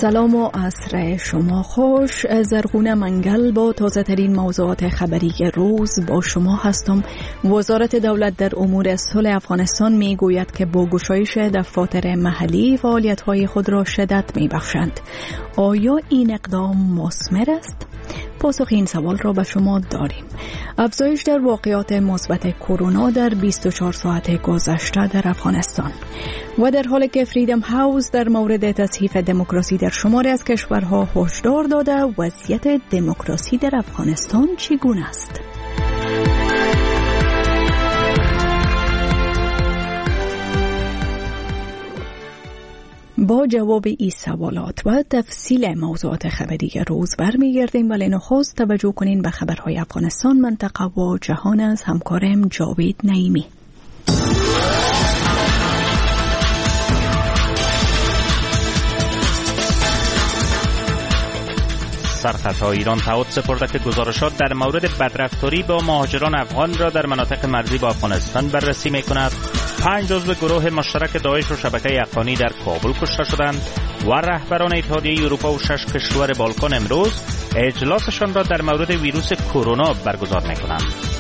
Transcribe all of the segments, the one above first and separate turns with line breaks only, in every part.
سلام و عصر شما خوش. زرغونه منگل با تازه ترین موضوعات خبری روز با شما هستم. وزارت دولت در امور صلح افغانستان می گوید که با گشایش دفاتر محلی فعالیت‌های خود را شدت می بخشند. آیا این اقدام مثمر است؟ پاسخ این سوال را به شما داریم. افزایش در واقعات مثبت کرونا در 24 ساعت گذشته در افغانستان و در حالی که فریدم هاوس در مورد تصحیح دموکراسی در شماری از کشورها هشدار داده، وضعیت دموکراسی در افغانستان چگونه است؟ با جواب این سوالات و تفصیل موضوعات خبری روز برمیگردیم، ولی نخست توجه کنین به خبرهای افغانستان، منطقه و جهان از همکارم جاوید نعیمی.
سرخط ایران تعهد سپرده که گزارشات در مورد بدرفتاری با مهاجران افغان را در مناطق مرزی با افغانستان بررسی می کند. 5 عضو گروه مشترک داعش و شبکه افغانی در کابل کشته شدند و رهبران اتحادیه اروپا و 6 کشور بالکان امروز اجلاسشان را در مورد ویروس کرونا برگزار می کنند.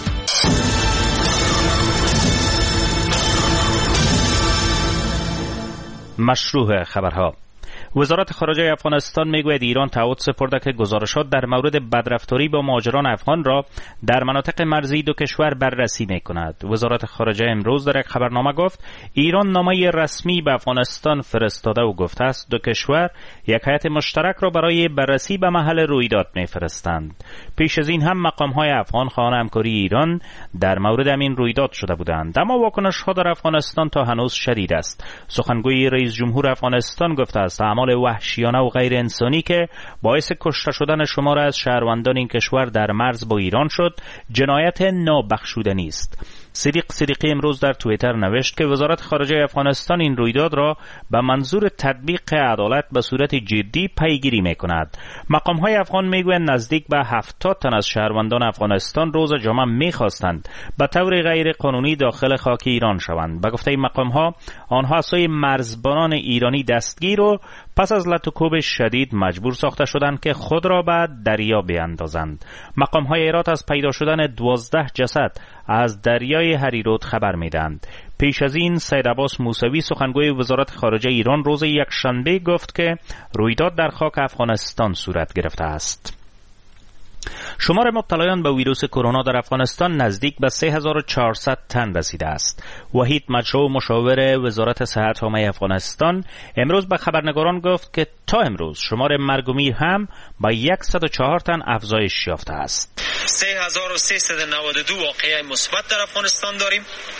مشروع خبرها. وزارت خارجه افغانستان میگوید ایران تعهد سپرده که گزارشات در مورد بدرفتاری با مهاجران افغان را در مناطق مرزی دو کشور بررسی میکند. وزارت خارجه امروز در یک خبرنامه گفت ایران نامه رسمی به افغانستان فرستاده و گفته است دو کشور یک هیئت مشترک را برای بررسی به محل رویداد میفرستند. پیش از این هم مقام‌های افغان خواهان همکاری ایران در مورد همین رویداد شده بودند، اما واکنش‌ها در افغانستان تا هنوز شدید است. سخنگوی رئیس جمهور افغانستان گفته است اعمال وحشیانه و غیر انسانی که باعث کشته شدن شمار از شهروندان این کشور در مرز با ایران شد جنایت نابخشودنی است. صدیقی امروز در توییتر نوشت که وزارت خارجه افغانستان این رویداد را به منظور تطبیق عدالت به صورت جدی پیگیری می‌کند. مقام‌های افغان میگویند نزدیک به 70 تن از شهروندان افغانستان روز جمعه می‌خواستند به طور غیر قانونی داخل خاک ایران شوند. به گفته مقام‌ها آنها از سوی مرزبانان ایرانی دستگیر و پس از لط و کوب شدید مجبور ساخته شدند که خود را به دریا بیاندازند. مقام‌های ایرات از پیدا شدن 12 جسد از دریای هریرود خبر میدند. پیش از این سید عباس موسوی سخنگوی وزارت خارجه ایران روز یکشنبه گفت که رویداد در خاک افغانستان صورت گرفته است. شمار مبتلایان به ویروس کرونا در افغانستان نزدیک به 3400 تن رسیده است. وحید مجرو مشاور وزارت صحت عامه افغانستان امروز به خبرنگاران گفت که تا امروز شمار مرگ و میر هم با 104 تن افزایش یافته است.
3392 واقعه مثبت در افغانستان داریم.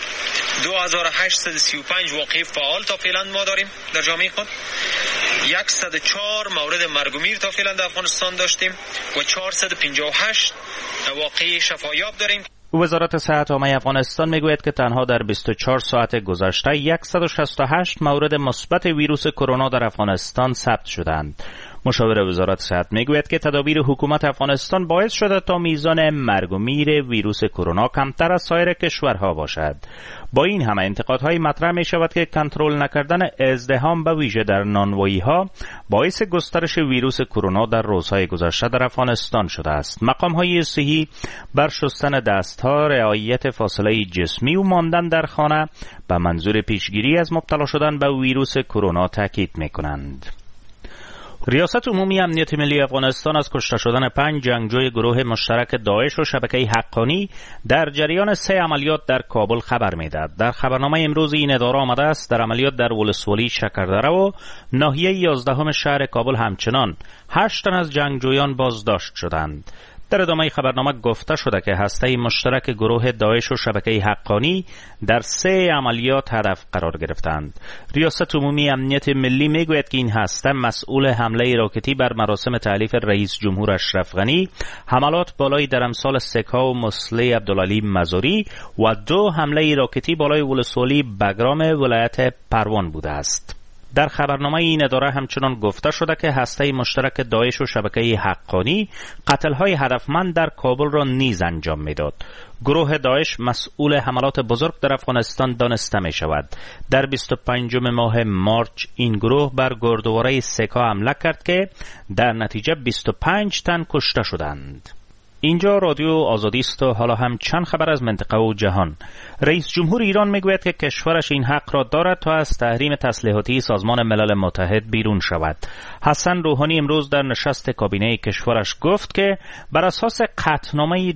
2835 واقعه فعال تا فعلا ما داریم در جامعه خود. 104 مورد مرگ و میر تا فعلا در افغانستان داشتیم و 458 واقعه شفایاب داریم.
وزارت صحت عامه افغانستان میگوید که تنها در 24 ساعت گذشته 168 مورد مثبت ویروس کرونا در افغانستان ثبت شدند. مشاور وزارت صحت میگوید که تدابیر حکومت افغانستان باعث شده تا میزان مرگ و میر ویروس کرونا کمتر از سایر کشورها باشد. با این همه انتقادهای مطرح می شود که کنترل نکردن ازدحام به ویژه در نانوایی‌ها باعث گسترش ویروس کرونا در روزهای گذشته در افغانستان شده است. مقام‌های صحی بر شستن دست‌ها، رعایت فاصله جسمی و ماندن در خانه به منظور پیشگیری از مبتلا شدن به ویروس کرونا تاکید می‌کنند. ریاست عمومی امنیت ملی افغانستان از کشته شدن 5 جنگجوی گروه مشترک داعش و شبکه حقانی در جریان 3 عملیات در کابل خبر می‌دهد. در خبرنامه امروز این اداره آمده است در عملیات در ولسوالی شکردره و ناحیه 11 شهر کابل همچنان 8 تن از جنگجویان بازداشت شدند. در ادامه خبرنامه گفته شده که هسته مشترک گروه داعش و شبکه حقانی در 3 عملیات هدف قرار گرفتند. ریاست عمومی امنیت ملی میگوید که این هسته مسئول حمله راکتی بر مراسم تألیف رئیس جمهور اشرف غنی، حملات بالای در امسال سکا و مسلح عبدالعلی مزاری و 2 حمله راکتی بالای ولسوالی بگرام ولایت پروان بوده است. در خبرنامه این اداره همچنان گفته شده که هسته مشترک داعش و شبکه حقانی قتل‌های هدفمند در کابل را نیز انجام می‌داد. گروه داعش مسئول حملات بزرگ در افغانستان دانسته می شود. در 25 ماه مارچ این گروه بر گردواره سکا حمله کرد که در نتیجه 25 تن کشته شدند. اینجا رادیو آزادی است و حالا هم چند خبر از منطقه و جهان. رئیس جمهور ایران میگوید که کشورش این حق را دارد تا از تحریم تسلیحاتی سازمان ملل متحد بیرون شود. حسن روحانی امروز در نشست کابینه کشورش گفت که بر اساس قطعنامه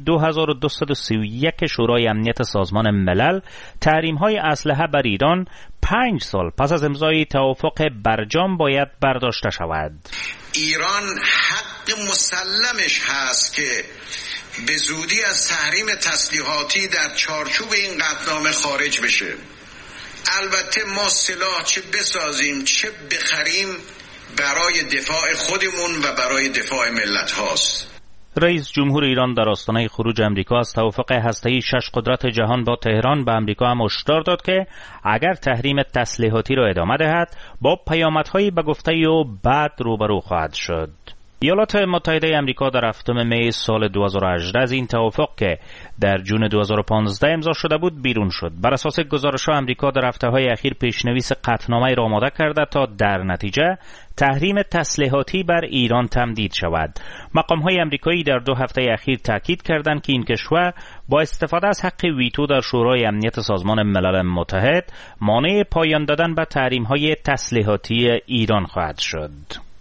2231 شورای امنیت سازمان ملل تحریم‌های اسلحه بر ایران 5 سال پس از امضای توافق برجام باید برداشته شود.
ایران حق مسلمش هست که به زودی از تحریم تسلیحاتی در چارچوب این قطعنامه خارج بشه. البته ما سلاح چه بسازیم چه بخریم برای دفاع خودمون و برای دفاع ملت هاست.
رئیس جمهور ایران در آستانه خروج امریکا از توافق هسته‌ای 6 قدرت جهان با تهران به امریکا هم هشدار داد که اگر تحریم تسلیحاتی را ادامه دهد با پیامدهای به گفته او بعد روبرو خواهد شد. ایالات متحده آمریکا در 7 می سال 2018 از این توافق که در جون 2015 امضا شده بود بیرون شد. بر اساس گزارش‌ها آمریکا در هفته‌های اخیر پیشنویس قطعنامه را آماده کرده تا در نتیجه تحریم تسلیحاتی بر ایران تمدید شود. مقام‌های آمریکایی در 2 هفته اخیر تاکید کردند که این کشور با استفاده از حق ویتو در شورای امنیت سازمان ملل متحد مانع پایان دادن به تحریم‌های تسلیحاتی ایران خواهد شد.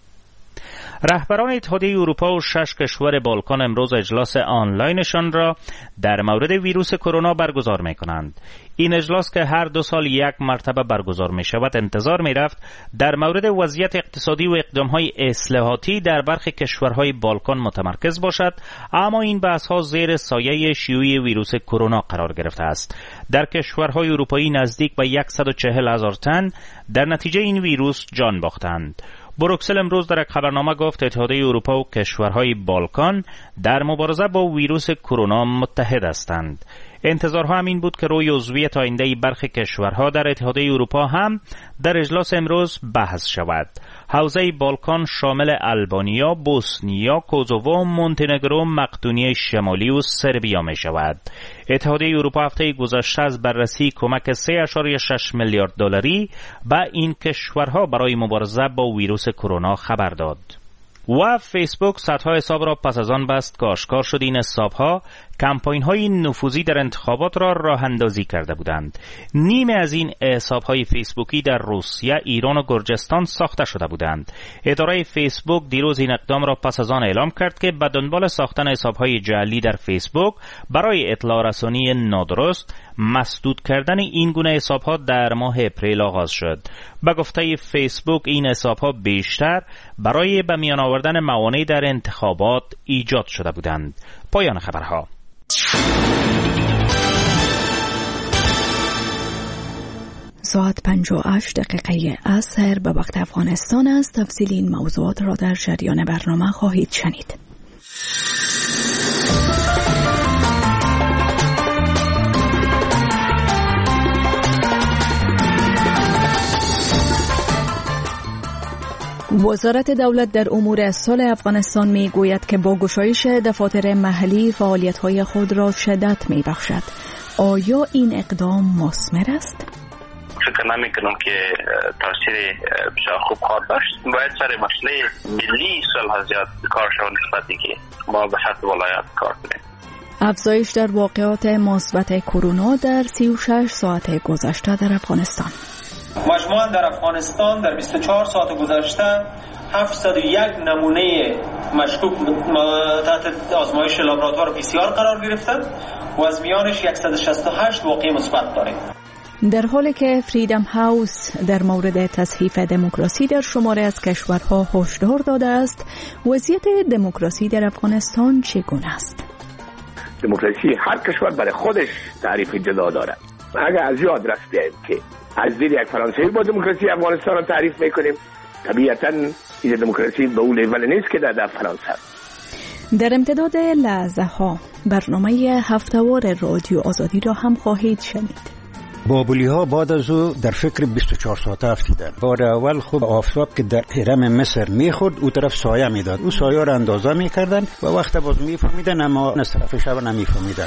رهبران اتحادیه اروپا و 6 کشور بالکان امروز اجلاس آنلاینشان را در مورد ویروس کرونا برگزار می‌کنند. این اجلاس که هر 2 سال یک مرتبه برگزار می شود انتظار می رفت در مورد وضعیت اقتصادی و اقدام‌های اصلاحاتی در برخی کشورهای بالکان متمرکز باشد، اما این بحث‌ها زیر سایه شیوع ویروس کرونا قرار گرفته است. در کشورهای اروپایی نزدیک به 140,000 تن در نتیجه این ویروس جان باختند. بروکسل امروز در یک خبرنامه گفت اتحادیه اروپا و کشورهای بالکان در مبارزه با ویروس کرونا متحد هستند. انتظارها هم این بود که روی عضویت آینده برخی کشورها در اتحادیه اروپا هم در اجلاس امروز بحث شود. حوزه بالکان شامل البانیا، بوسنیا، کوزوو، مونتنگرو، مقدونیه شمالی و سربیا می شود. اتحادیه اروپا هفته گذشته از بررسی کمک 3.6 میلیارد دلاری به این کشورها برای مبارزه با ویروس کرونا خبر داد. و فیسبوک صدها حساب را پس از آن بست که آشکار شد این حساب‌ها کمپاین‌های نفوذی در انتخابات را راه اندازی کرده بودند. نیمه از این حساب‌های فیسبوکی در روسیه، ایران و گرجستان ساخته شده بودند. اداره فیسبوک دیروز این اقدام را پس از آن اعلام کرد که به دنبال ساختن حساب‌های جعلی در فیسبوک برای اطلاع رسانی نادرست، مسدود کردن این گونه حساب‌ها در ماه اپریل آغاز شد. به گفته فیسبوک این حساب‌ها بیشتر برای به میان آوردن موانع در انتخابات ایجاد شده بودند. پایان خبرها.
ساعت 58 دقیقه عصر به وقت افغانستان است. تفصیل این موضوعات را در جریان برنامه خواهید شنید. وزارت دولت در امور صلح افغانستان می گوید که با گشایش دفاتر محلی فعالیت‌های خود را شدت می بخشد. آیا این اقدام مثمر است؟
فکر نمی‌کنم که تاثیر بسیار خوب خواهد داشت. باید سر مسئله ملی صلح زیاد کار شود نسبتی که ما به سطح ولایت کار کنیم.
افزایش در واقعات مثبت کرونا در 36 ساعت گذشته در افغانستان.
مجموعاً در افغانستان در 24 ساعت گذشته 701 نمونه مشکوک تحت آزمایش لابراتوار PCR قرار گرفتند و از میانش 168 واقعه مثبت داریم.
در حالی که فریدم هاوس در مورد تصحیح دموکراسی در شماره از کشورها هشدار داده است، وضعیت دموکراسی در افغانستان چگونه است؟
دموکراسی هر کشور برای خودش تعریف جدا دارد. اگر از یاد رفت بیاییم که از دید یک فرانسوی با دموکراسی افغانستان را تعریف میکنیم، طبیعتاً این دموکراسی به اون لیول نیست که در فرانسه.
در امتداد لحظه ها برنامه هفته‌وار رادیو آزادی را هم خواهید شنید.
بابلی ها بعد از او در فکر 24 ساعته افتیدن. بار اول خب آفتاب که در هرم مصر میخورد او طرف سایه میداد، او سایه را اندازه میکردن و وقت باز میفهمیدن اما از طرف شب نمیفهمیدن.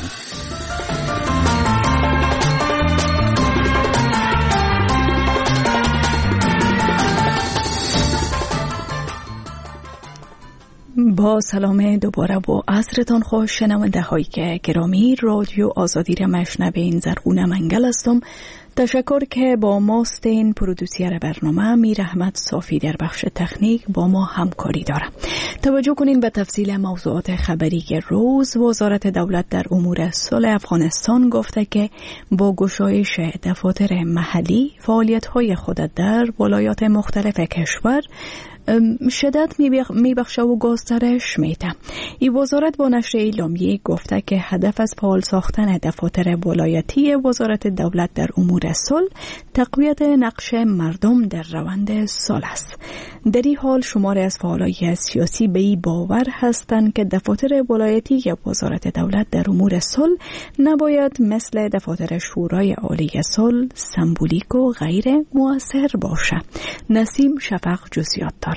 با سلام دوباره و عصرتان خوش شنونده های گرامی، رادیو آزادی را مشنوین. زرغونه منگل هستم. تشکر که با ماستین. پرودوسیر برنامه میر احمد صافی در بخش تکنیک با ما همکاری داره. توجه کنین به تفصیل موضوعات خبری روز. وزارت دولت در امور صلح افغانستان گفته که با گشایش دفاتر محلی فعالیت‌های خود در ولایات مختلف کشور شدت میبخشه و گسترش میده. این وزارت با نشر اعلامیه گفته که هدف از فعال ساختن دفاتر ولایتی وزارت دولت در امور صلح تقویت نقش مردم در روند صلح است. در این حال شماری از فعالای سیاسی به این باور هستند که دفاتر ولایتی وزارت دولت در امور صلح نباید مثل دفاتر شورای عالی صلح سمبولیک و غیر مؤثر باشه. نسیم شفق جزئیات داره.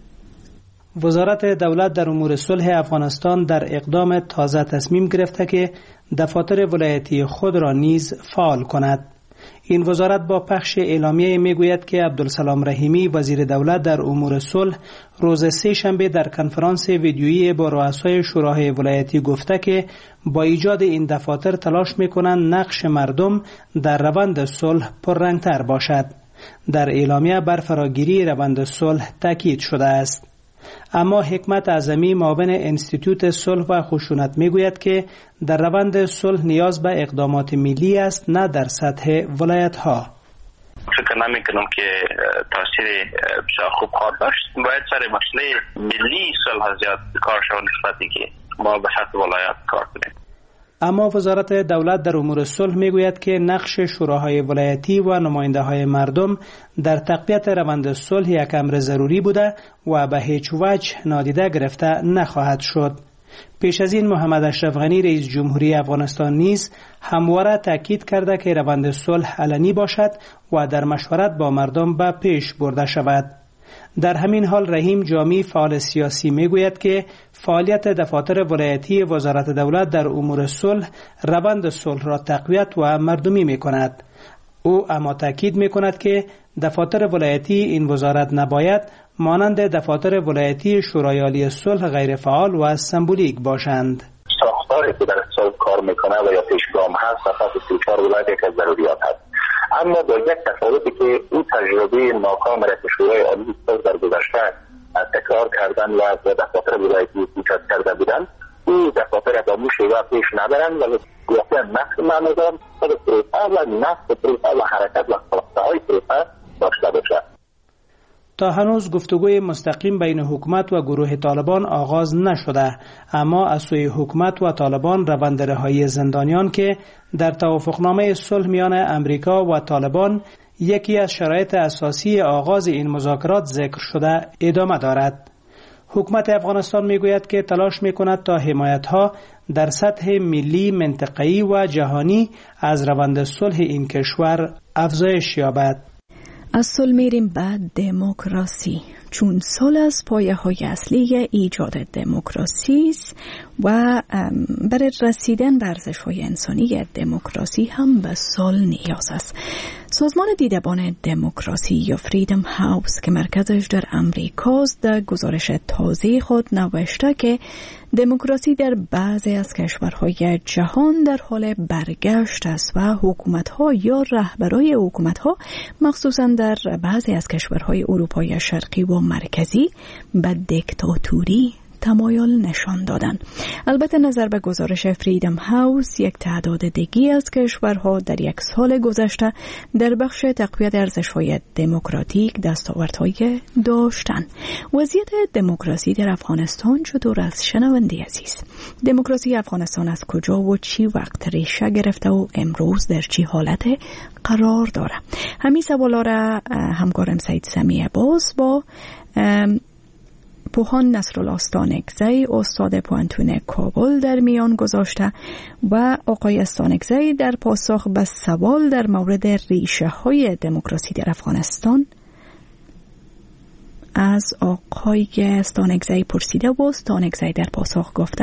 وزارت دولت در امور صلح افغانستان در اقدام تازه تصمیم گرفته که دفاتر ولایتی خود را نیز فعال کند. این وزارت با پخش اعلامیه میگوید که عبدالسلام رحیمی وزیر دولت در امور صلح روز سه شنبه در کنفرانس ویدیویی با رؤسای شوراهای ولایتی گفته که با ایجاد این دفاتر تلاش میکنند نقش مردم در روند صلح پررنگتر باشد. در اعلامیه بر فراگیری روند صلح تاکید شده است. اما حکمت اعظمی معاون انستیتوت صلح و خشونت میگوید که در روند صلح نیاز به اقدامات ملی است، نه در سطح ولایت ها.
فکر نمیکنم که تاثیر بسیار خوب خواهد داشت. باید سر مسئله ملی صلح زیاد کار شود نسبتی که ما به سطح ولایت کار کنیم.
اما وزارت دولت در امور صلح میگوید که نقش شوراهای ولایتی و نماینده های مردم در تقویت روند صلح یک امر ضروری بوده و به هیچ وجه نادیده گرفته نخواهد شد. پیش از این محمد اشرف غنی رئیس جمهوری افغانستان نیز همواره تاکید کرده که روند صلح علنی باشد و در مشورت با مردم به پیش برده شود. در همین حال رحیم جامی فعال سیاسی میگوید که فعالیت دفاتر ولایتی وزارت دولت در امور صلح روند صلح را تقویت و مردمی میکند. او اما تاکید میکند که دفاتر ولایتی این وزارت نباید مانند دفاتر ولایتی شورای عالی صلح غیر فعال و سمبولیک باشند.
ساختاری که در صلح کار میکنه و یا پیشگام هست فقط 34 ولایت یک از ضروریات هست. اما با یک تفاوتی که این تجربه ناکام را که شورای عالی صلح در گذشته تکرار کردن و دفاتر ولایتی ایجاد کرده بودند، این دفاتر با موشه و پیش نبرند و واقعا نقص معنادار خود پروسه و نقص پروسه و حرکت و خواسته‌های پروسه داشته باشد.
تا هنوز گفتگوی مستقیم بین حکومت و گروه طالبان آغاز نشده، اما از سوی حکومت و طالبان روند رهایی زندانیان که در توافقنامه صلح میان امریکا و طالبان یکی از شرایط اساسی آغاز این مذاکرات ذکر شده ادامه دارد. حکومت افغانستان میگوید که تلاش میکند تا حمایت‌ها در سطح ملی، منطقه‌ای و جهانی از روند صلح این کشور افزایش یابد.
از صلح میریم بعد دموکراسی، چون صلح از پایه‌های اصلی ایجاد دموکراسی است و برای رسیدن به ارزش‌های انسانی دموکراسی هم به صلح نیاز است. سازمان دیدبان دموکراسی یا فریدم هاوس که مرکزش در امریکاست در گزارش تازه خود نوشته که دموکراسی در بعضی از کشورهای جهان در حال برگشت است و حکومت‌ها یا رهبرای حکومت‌ها مخصوصاً در بعضی از کشورهای اروپای شرقی و مرکزی به دیکتاتوری تمایل نشان دادن. البته نظر به گزارش فریدم هاوس یک تعداد دیگی از کشورها در یک سال گذشته در بخش تقویت ارزش‌های دموکراتیک دستاوردهای داشتند. وضعیت دموکراسی در افغانستان چطور است شنونده عزیز؟ دموکراسی افغانستان از کجا و چی وقت ریشه گرفته و امروز در چی حالت قرار داره؟ همین سوالا را همکارم سید سمیع باز با پوهان نصرالله استانکزی استاد پوهنتون کابل در میان گذاشته و آقای استانکزی در پاسخ به سوال در مورد ریشه های دموکراسی در افغانستان از آقای استانکزی پرسیده و استانکزی در پاسخ گفته: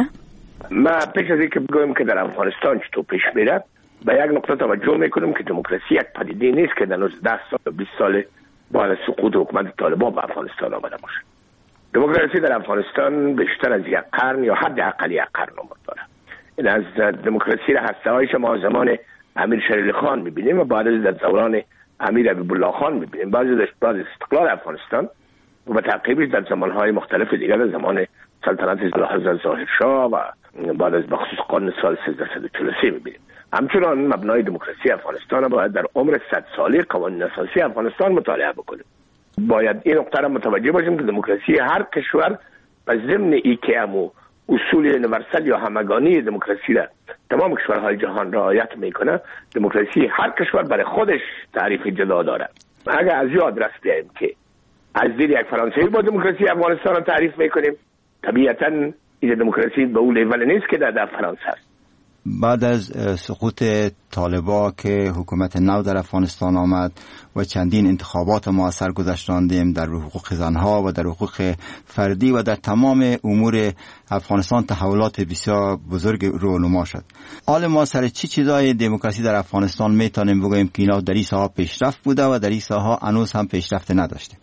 ما پیش از اینکه بگویم که در افغانستان چطور پیش میره به یک نقطه توجه میکنیم که دموکراسی یک پدیده نیست که در 10 سال و 20 سال بعد از سقوط حکومت طالبان به افغانستان آمده باشه. دموکراسی در افغانستان بیشتر از یک قرن یا حداقل یک قرن عمر داره. این از دموکراسی را هسته‌هایش ما زمان امیر شیر علی خان میبینیم و بعد از در دوران امیر حبیب الله خان میبینیم. بعد از استقلال افغانستان و به تعقیبش در زمانهای مختلف دیگر، در زمان سلطنت ضیاءالحق ظاهرشاه و بعد از بخصوص قانون سال 1343 میبینیم. همچنان مبنای دموکراسی افغانستان را باید در عمر 100 ساله قوانین اساسی افغانستان مطالعه بکنیم. باید این نکته را متوجه باشیم که دموکراسی هر کشور به ضمن اینکه اصول یونیورسال یا همگانی دموکراسی را تمام کشورهای جهان رعایت میکنه، دموکراسی هر کشور برای خودش تعریف جدا داره. اگر از یاد رفت بیاییم که از دید یک فرانسوی با دموکراسی افغانستان را تعریف میکنیم، طبیعتاً این دموکراسی به اون لیول نیست که در فرانسه است.
بعد از سقوط طالبان که حکومت نو در افغانستان آمد و چندین انتخابات موثر گذشتاندیم در حقوق زنها و در حقوق فردی و در تمام امور افغانستان تحولات بسیار بزرگ رونما شد. حال ما سر چی چیزای دموکراسی در افغانستان میتونیم بگوییم که اینا در این ساحه پیشرفت بوده و در این ساحه هنوز هم پیشرفت نداشته؟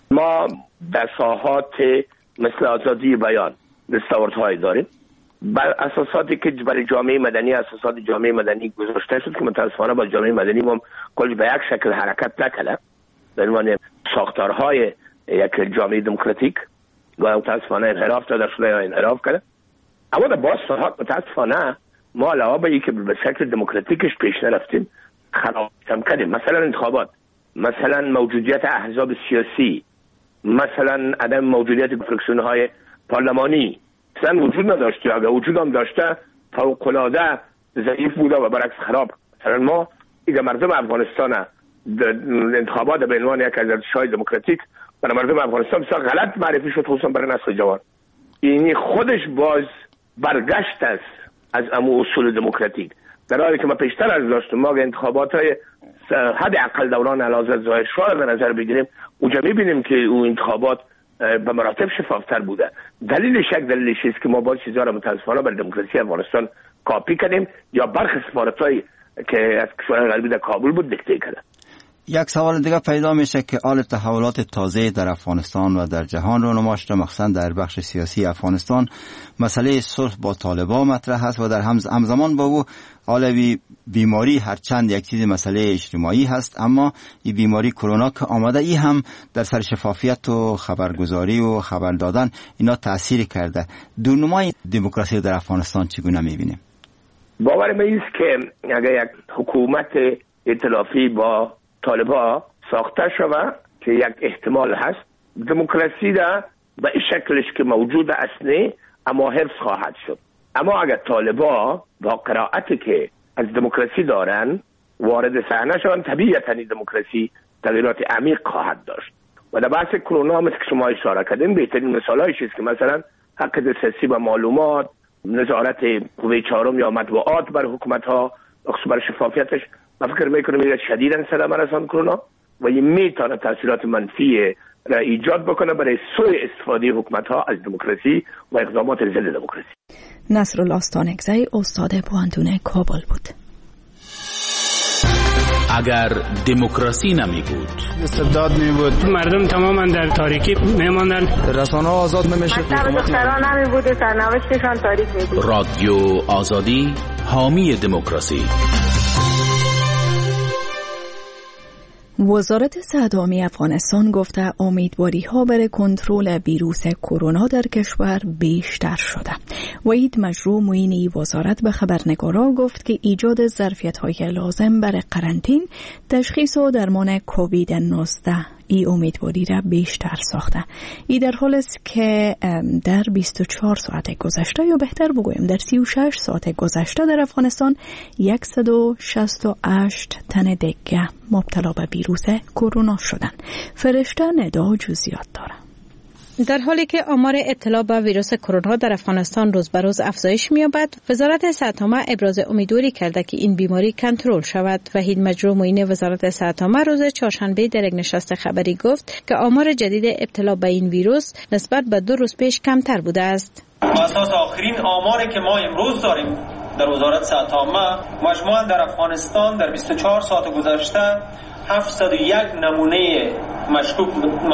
ما در ساحات مثل آزادی بیان دستاوردهایی داریم بر اساساتی که برای جامعه مدنی اساسات جامعه مدنی گذاشته شد که متاسفانه با جامعه مدنی ما کل به یک شکل حرکت نکرده به عنوان ساختارهای یک جامعه دموکراتیک و متاسفانه انحراف داده شده یا انحراف کرده. اما در باز ساحات متاسفانه ما علاوه بر اینکه به شکل دموکراتیکش پیش نرفتیم خراب هم کردیم. مثلا انتخابات، مثلا موجودیت احزاب سیاسی، مثلا عدم موجودیت فراکسیون‌های پارلمانی مثلا وجود نداشته. اگر وجود هم داشته فوق‌العاده ضعیف بوده و برعکس خراب. مثلا ما اگر مردم افغانستان انتخابات به عنوان یک از ارزش‌های دموکراتیک برای مردم افغانستان بسیار غلط معرفی شد، خصوصا برای نسل جوان. اینی خودش باز برگشت است از امو اصول دموکراتیک، در حالی که ما پیشتر از داشتیم. ما انتخابات‌های حداقل دوران اعلیحضرت ظاهرشاه را نظر بگیریم، اونجا می‌بینیم که اون انتخابات به مراتب شفافتر بوده. دلیلش است که ما باز چیزا را متاسفانه بر دموکراسی افغانستان کاپی کردیم یا برخی سفارت‌هایی که از کشورهای غربی در کابل بود دیکته کردن.
یک سوال دیگه پیدا میشه که حال تحولات تازه در افغانستان و در جهان رو نماشته، مخصوصا در بخش سیاسی افغانستان مسئله صلح با طالبان مطرح است و در همزمان با او حال بیماری هرچند یک چیز مسئله اجتماعی هست، اما این بیماری کرونا که آمده ای هم در سر شفافیت و خبرگزاری و خبر دادن اینا تأثیر کرده. دورنمای دموکراسی در افغانستان چگونه میبینیم؟
باور من است که اگر یک حکومت ائتلافی با طالبان ساخته شود که یک احتمال هست، دموکراسی را به این شکلش که موجود است اما حفظ خواهد شد. اما اگر طالبان با قرائتی که از دموکراسی دارن وارد صحنه شوند، طبیعتاً دموکراسی تغییرات عمیق خواهد داشت. و در بحث کرونا مثل که شما اشاره کردین بهترین مثالایش است که مثلا حق دسترسی به معلومات، نظارت قوه چهارم یا مطبوعات بر حکومت ها خصوصا بر شفافیتش، من فکر میکنم این شدیداً صدمه رساند کرونا و این میتونه تاثیرات منفی را ایجاد بکنه برای سوء استفاده حکومت ها از دموکراسی و اقدامات ضد دموکراسی.
نصرالله استانکزی استاد پوهنتون کابل بود.
اگر دموکراسی نمی بود،
استبداد می بود،
مردم تماما در تاریکی میماندن،
رسانه ها آزاد نمیشد،
دختران نمی بود، سرنوشتشان تاریک می بود.
رادیو آزادی حامی دموکراسی.
وزارت صحت عامه افغانستان گفته امیدواری‌ها برای کنترل ویروس کرونا در کشور بیشتر شده. وحید مجروح معین وزارت به خبرنگارا گفت که ایجاد ظرفیت‌های لازم برای قرنطین، تشخیص و درمان کووید 19 این امیدواری را بیشتر ساخته. این در حال است که در 24 ساعت گذشته یا بهتر بگویم در 36 ساعت گذشته در افغانستان 168 تن دیگه مبتلا به ویروس کرونا شدن. فرشته ندا جزئیات داره.
در حالی که آمار ابتلا به ویروس کرونا در افغانستان روز به روز افزایش می‌یابد، وزارت صحت عامه ابراز امیدواری کرده که این بیماری کنترل شود. وحید مجروح معین وزارت صحت عامه روز چهارشنبه در یک نشست خبری گفت که آمار جدید ابتلا به این ویروس نسبت به 2 روز پیش کمتر بوده است.
بر اساس آخرین آماری که ما امروز داریم در وزارت صحت عامه، مجموعاً در افغانستان در 24 ساعت گذشته 701 نمونه مشکوک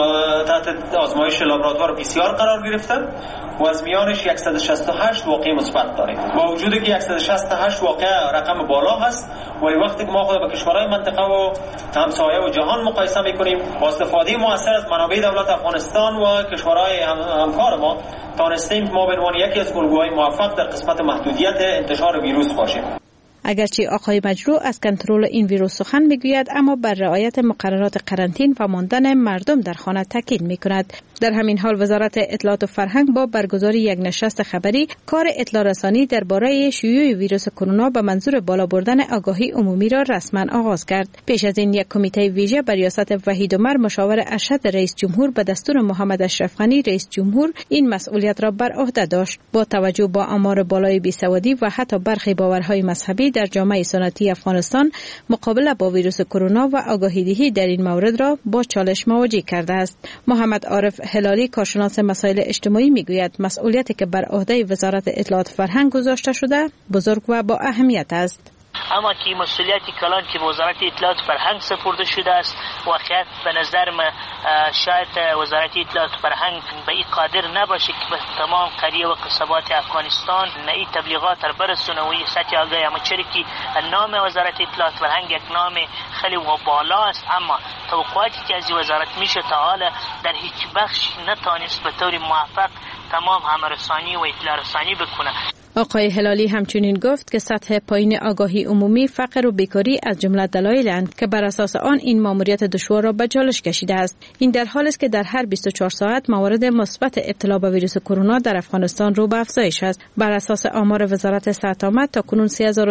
تحت آزمایش لابراتوار PCR قرار گرفته و از میانش 168 واقعه مثبت داریم. با وجودی که 168 واقعه رقم بالا هست، ولی وقتی که ما خود با کشورهای منطقه و همسایه و جهان مقایسه میکنیم، با استفاده موثر از منابع دولت افغانستان و کشورهای همکار ما تانستیم ما به عنوان یکی از الگوهای موفق در قسمت محدودیت انتشار ویروس باشیم.
اگرچه آقای مجروح از کنترل این ویروس سخن میگوید، اما بر رعایت مقررات قرنطینه و ماندن مردم در خانه تاکید میکند. در همین حال وزارت اطلاعات و فرهنگ با برگزاری یک نشست خبری کار اطلاع رسانی درباره شیوع ویروس کرونا به منظور بالا بردن آگاهی عمومی را رسما آغاز کرد. پیش از این یک کمیته ویژه بر ریاست وحید عمر مشاور ارشد رئیس جمهور به دستور محمد اشرف غنی رئیس جمهور این مسئولیت را بر عهده داشت. با توجه به آمار بالای بیسوادی و حتی برخی باورهای مذهبی در جامعه سنتی افغانستان، مقابله با ویروس کرونا و آگاهی‌دهی در این مورد را با چالش مواجه کرده است. محمد عارف هلالی کارشناس مسائل اجتماعی میگوید مسئولیتی که بر عهده وزارت اطلاعات فرهنگ گذاشته شده بزرگ و با اهمیت است.
اما که مسئولیتی کلان که وزارت اطلاعات فرهنگ سپرده شده است، واقعیت به نظر من شاید وزارت اطلاعات فرهنگ به این قادر نباشه که به تمام قریه و قصبات افغانستان این تبلیغات را برسونه و این سطح آگاهی. اما چرا که نام وزارت اطلاعات فرهنگ یک نام خیلی بالا است، اما توقعاتی که از وزارت میشه تا حالا در هیچ بخش نتونست به طور موفق تمام همرسانی و اطلاع رسانی بکنه.
آقای هلالی همچنین گفت که سطح پایین آگاهی عمومی، فقر و بیکاری از جمله دلایلند که بر اساس آن این ماموریت دشوار را به چالش کشیده است. این در حالی است که در هر 24 ساعت موارد مثبت ابتلا به ویروس کرونا در افغانستان رو به افزایش است. بر اساس آمار وزارت صحت عامه تا کنون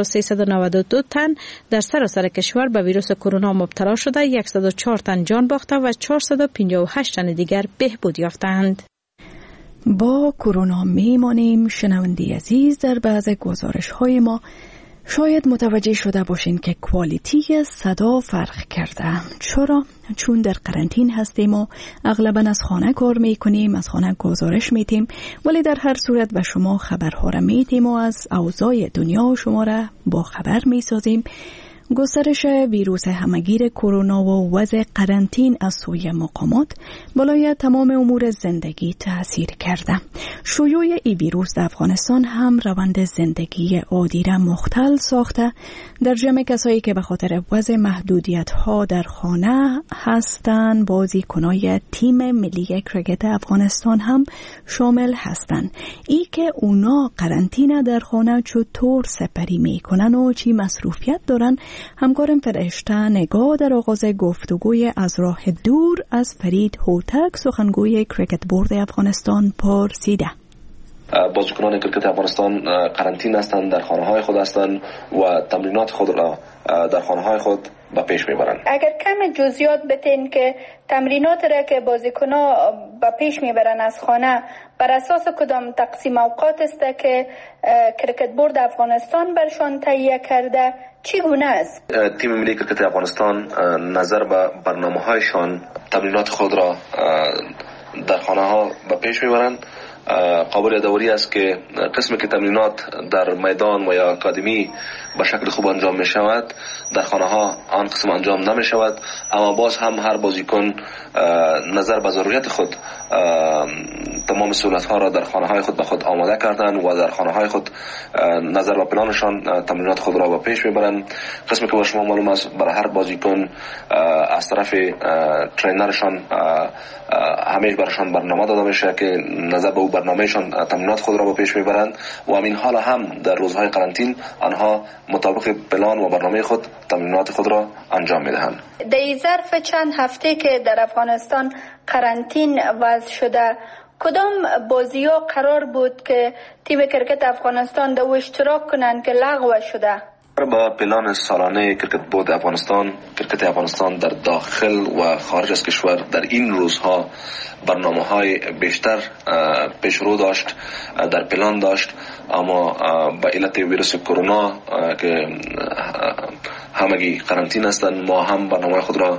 3392 تن در سراسر کشور به ویروس کرونا مبتلا شده، 104 تن جان باخته و 458 تن دیگر بهبود یافتند.
با کرونا میمانیم. شنونده عزیز، در بعض گزارش های ما شاید متوجه شده باشین که کوالیتی صدا فرق کرده. چرا؟ چون در قرنطین هستیم و اغلبا از خانه کار میکنیم، از خانه گزارش میتیم، ولی در هر صورت به شما خبرها را میتیم و از اوضاع دنیا شما را با خبر میسازیم. گسترش ویروس همگیر کرونا و وضع قرنطین از سوی مقامات بالای تمام امور زندگی تأثیر کرده. شیوع این ویروس در افغانستان هم روند زندگی عادی را مختل ساخته. در جمع کسایی که به خاطر وضع محدودیت ها در خانه هستند، بازیکنای تیم ملی کرکت افغانستان هم شامل هستند. ای که اونا قرنطینه در خانه چطور سپری میکنن و چی مصروفیت دارن، همکارم فرشته نگاه در آغاز گفتگوی از راه دور از فرید هوتک، سخنگوی کرکت بورد افغانستان، پرسیده.
بازیکنان کرکت افغانستان قرنطینه هستند، در خانه‌های خود هستند و تمرینات خود را در خانه‌های خود به پیش میبرند.
اگر کم جزئیات بتین که تمرینات را که بازیکن‌ها به پیش میبرن از خانه بر اساس کدام تقسیم اوقات است که کرکت بورد افغانستان برشان تهیه کرده، چگونه است؟
تیم ملی کرکت افغانستان نظر به برنامه‌هایشان تمرینات خود را در خانه‌ها به پیش میبرند. قابل یادآوری است که قسمی که تمرینات در میدان و یا اکادمی به شکل خوب انجام می شود، در خانه ها آن قسم انجام نمی شود، اما باز هم هر بازیکن نظر به ضروریت خود تمام سهولت ها را در خانه های خود به خود آماده کردن و در خانه های خود نظر به پلانشان تمرینات خود را به پیش میبرند. قسمی که با شما معلوم است برای هر بازیکن از طرف ترینرشان همیشه برشان برنامه داده میشه که نظر به او برنامهشان تمرینات خود را به پیش میبرند و همین حال هم در روزهای قرنطین آنها مطابق پلان و برنامه خود تمرینات خود را انجام میدهند.
در ظرف چند هفته که در افغانستان قرنطین وضع شده، کدام بازی‌ها قرار بود که تیم کرکت افغانستان در اشتراک کنند که لغو شده؟
با پلان سالانه کرکت بورد افغانستان، کرکت افغانستان در داخل و خارج از کشور در این روزها برنامه‌های بیشتر پیشرو داشت، در پلان داشت، اما با علت ویروس کرونا که همگی قرنطینه هستند، ما هم برنامه خود را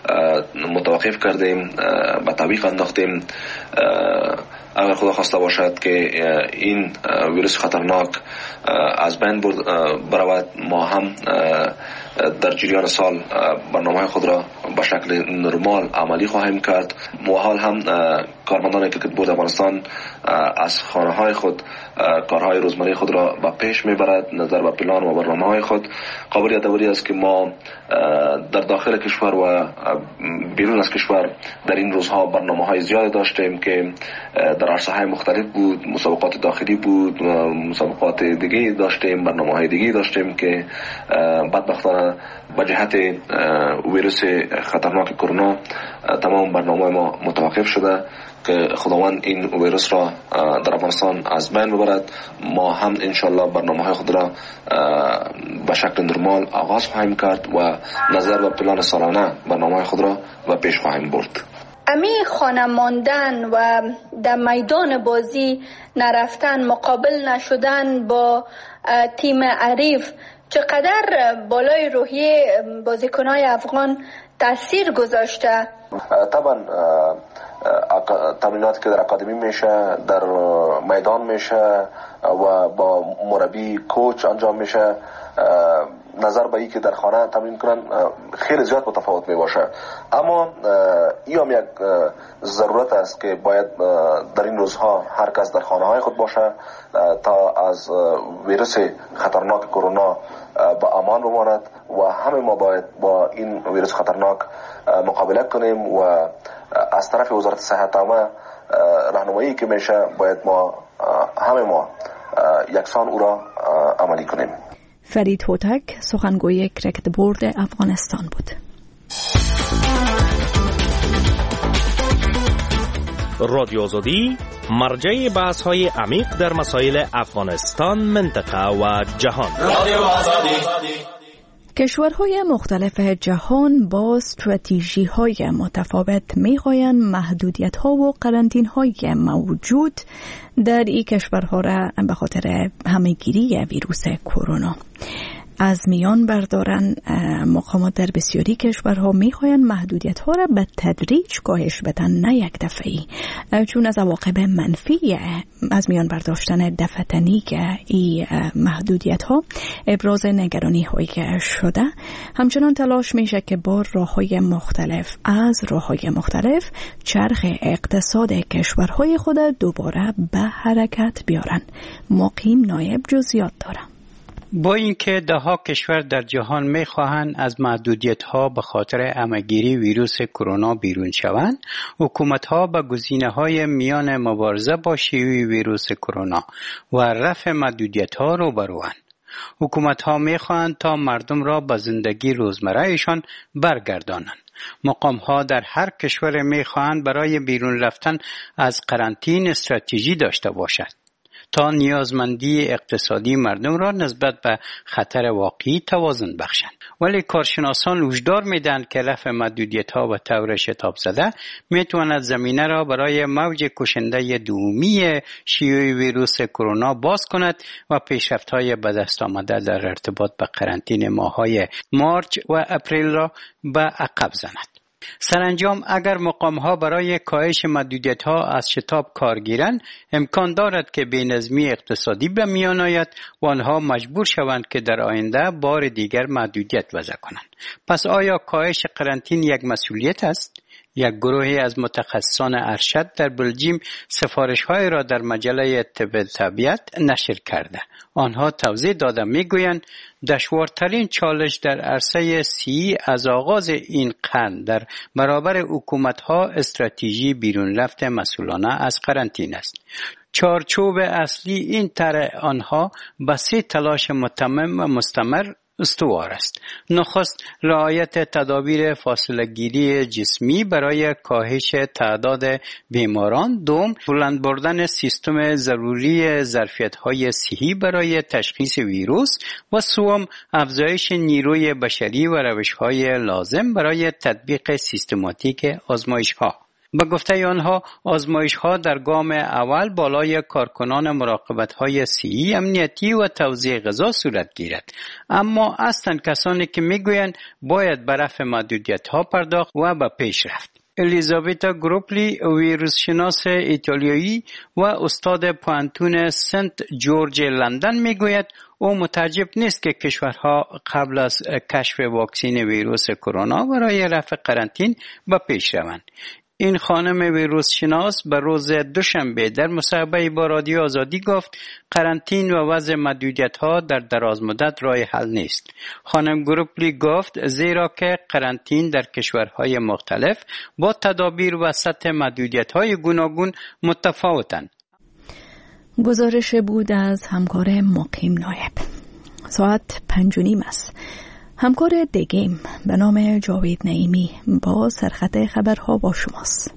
متوقف کردیم، به تعویق انداختیم. اگر خدا خواسته باشد که این ویروس خطرناک از بین برود، ما هم در جریان سال برنامه خود را به شکل نرمال عملی خواهیم کرد. حال هم کارمندان کرکت بورد افغانستان از خانه های خود کارهای روزمره خود را به پیش میبرد نظر به پلان و برنامه های خود. قابل یادآوری است که ما در داخل کشور و بیرون از کشور در این روزها برنامه های زیاد داشتیم که در عرصه های مختلف بود، مسابقات داخلی بود، مسابقات دیگه داشتیم، برنامه های دیگه داشتیم که بدبختانه به جهت ویروس خطرناک کرونا تمام برنامه ما متوقف شده که خداوند این ویروس را در افغانستان از بین ببرد. ما هم انشالله برنامه های خود را به شکل نرمال آغاز خواهیم کرد و نظر به پلان سالانه برنامه خود را و پیش خواهیم برد.
امی خانه ماندن و در میدان بازی نرفتن، مقابل نشدن با تیم حریف چقدر بالای روحیه بازیکنای افغان تاثیر گذاشته؟
طبعا تمریناتی که در اکادمی میشه، در میدان میشه و با مربی کوچ انجام میشه، نظر به این که در خانه تمرین کنن خیلی زیاد متفاوت می باشه. اما این هم یک ضرورت است که باید در این روزها هر کس در خانه های خود باشه تا از ویروس خطرناک کرونا با امان بماند و همه ما باید با این ویروس خطرناک مقابله کنیم و از طرف وزارت صحت عامه راهنمایی که میشه باید ما همه ما یکسان او را عملی کنیم.
فرید هوتک سخنگوی کرکت بورد افغانستان بود.
رادیو آزادی مرجع بحث های عمیق در مسائل افغانستان، منطقه و جهان. رادیو آزادی.
کشورهای مختلف جهان با استراتژی‌های متفاوت می‌خواهند محدودیت‌ها و قرنطینه‌های موجود در این کشورها را به خاطر همه‌گیری ویروس کرونا از میان بردارن. مقامات در بسیاری کشورها میخواهند محدودیت‌ها را به تدریج کاهش بدن، نه یک دفعی، چون از عواقب منفی از میان برداشتن دفعتنی این محدودیت‌ها ابراز نگرانی‌های شده. همچنان تلاش میشه که با راه‌های مختلف چرخ اقتصاد کشورهای خود دوباره به حرکت بیارن. مقیم نایب جزئیات داره.
با اینکه ده‌ها کشور در جهان می‌خواهند از محدودیت‌ها به خاطر همه‌گیری ویروس کرونا بیرون شوند، حکومت‌ها به گزینه‌های میان مبارزه با شیوع ویروس کرونا و رفع محدودیت‌ها روبروند. حکومت‌ها می‌خواهند تا مردم را به زندگی روزمره‌شان برگردانند. مقام‌ها در هر کشور می‌خواهند برای بیرون رفتن از قرنطینه استراتژی داشته باشد تا نیازمندی اقتصادی مردم را نسبت به خطر واقعی توازن بخشند. ولی کارشناسان هشدار می‌دهند که رفع محدودیت‌ها به طور شتاب زده می‌تواند زمینه را برای موج کشنده دومی شیوع ویروس کرونا باز کند و پیشرفت‌های به دست آمده در ارتباط به قرنطینه ماه‌های مارچ و اپریل را به عقب زند. سرانجام اگر مقام‌ها برای کاهش محدودیت‌ها از شتاب کار گیرند، امکان دارد که بی‌نظمی اقتصادی به میان آید و آنها مجبور شوند که در آینده بار دیگر محدودیت وضع کنند. پس آیا کاهش قرنطینه یک مسئولیت است؟ یک گروهی از متخصصان ارشد در بلژیم سفارش‌های را در مجله طبیعت نشر کرده. آنها توضیح داده می‌گویند دشوارترین چالش در عرصه سی از آغاز این قرن در برابر حکومت‌ها استراتژی بیرون رفت مسئولانه از قرنطینه است. چارچوب اصلی این طرح آنها به سه تلاش متمم و مستمر استوار است. نخست رعایت تدابیر فاصله گیری جسمی برای کاهش تعداد بیماران. دوم بلند بردن سیستم ضروری ظرفیت‌های صحی برای تشخیص ویروس و سوم افزایش نیروی بشری و روش‌های لازم برای تطبیق سیستماتیک آزمایش‌ها. به گفته آنها آزمایش‌ها در گام اول بالای کارکنان مراقبت‌های صحی، امنیتی و توزیع غذا صورت گیرد، اما هستند کسانی که میگویند باید به رفع محدودیت‌ها پرداخت و به پیش رفت. الیزابتا گروپلی، ویروس شناس ایتالیایی و استاد پانتون سنت جورج لندن میگوید او متعجب نیست که کشورها قبل از کشف واکسن ویروس کرونا برای رفع قرنطینه به پیش روند. این خانم ویروس شناس به روز دوشنبه در مصاحبه با رادیو آزادی گفت قرنطینه و وضع محدودیت‌ها در دراز مدت راه حل نیست. خانم گروپلی گفت زیرا که قرنطینه در کشورهای مختلف با تدابیر و سطح محدودیت‌های گوناگون متفاوتند.
گزارش بود از همکار مقیم نایب. ساعت 5:30 است. همکار دیگیم به نام جاوید نعیمی با سرخط خبرها با شماست.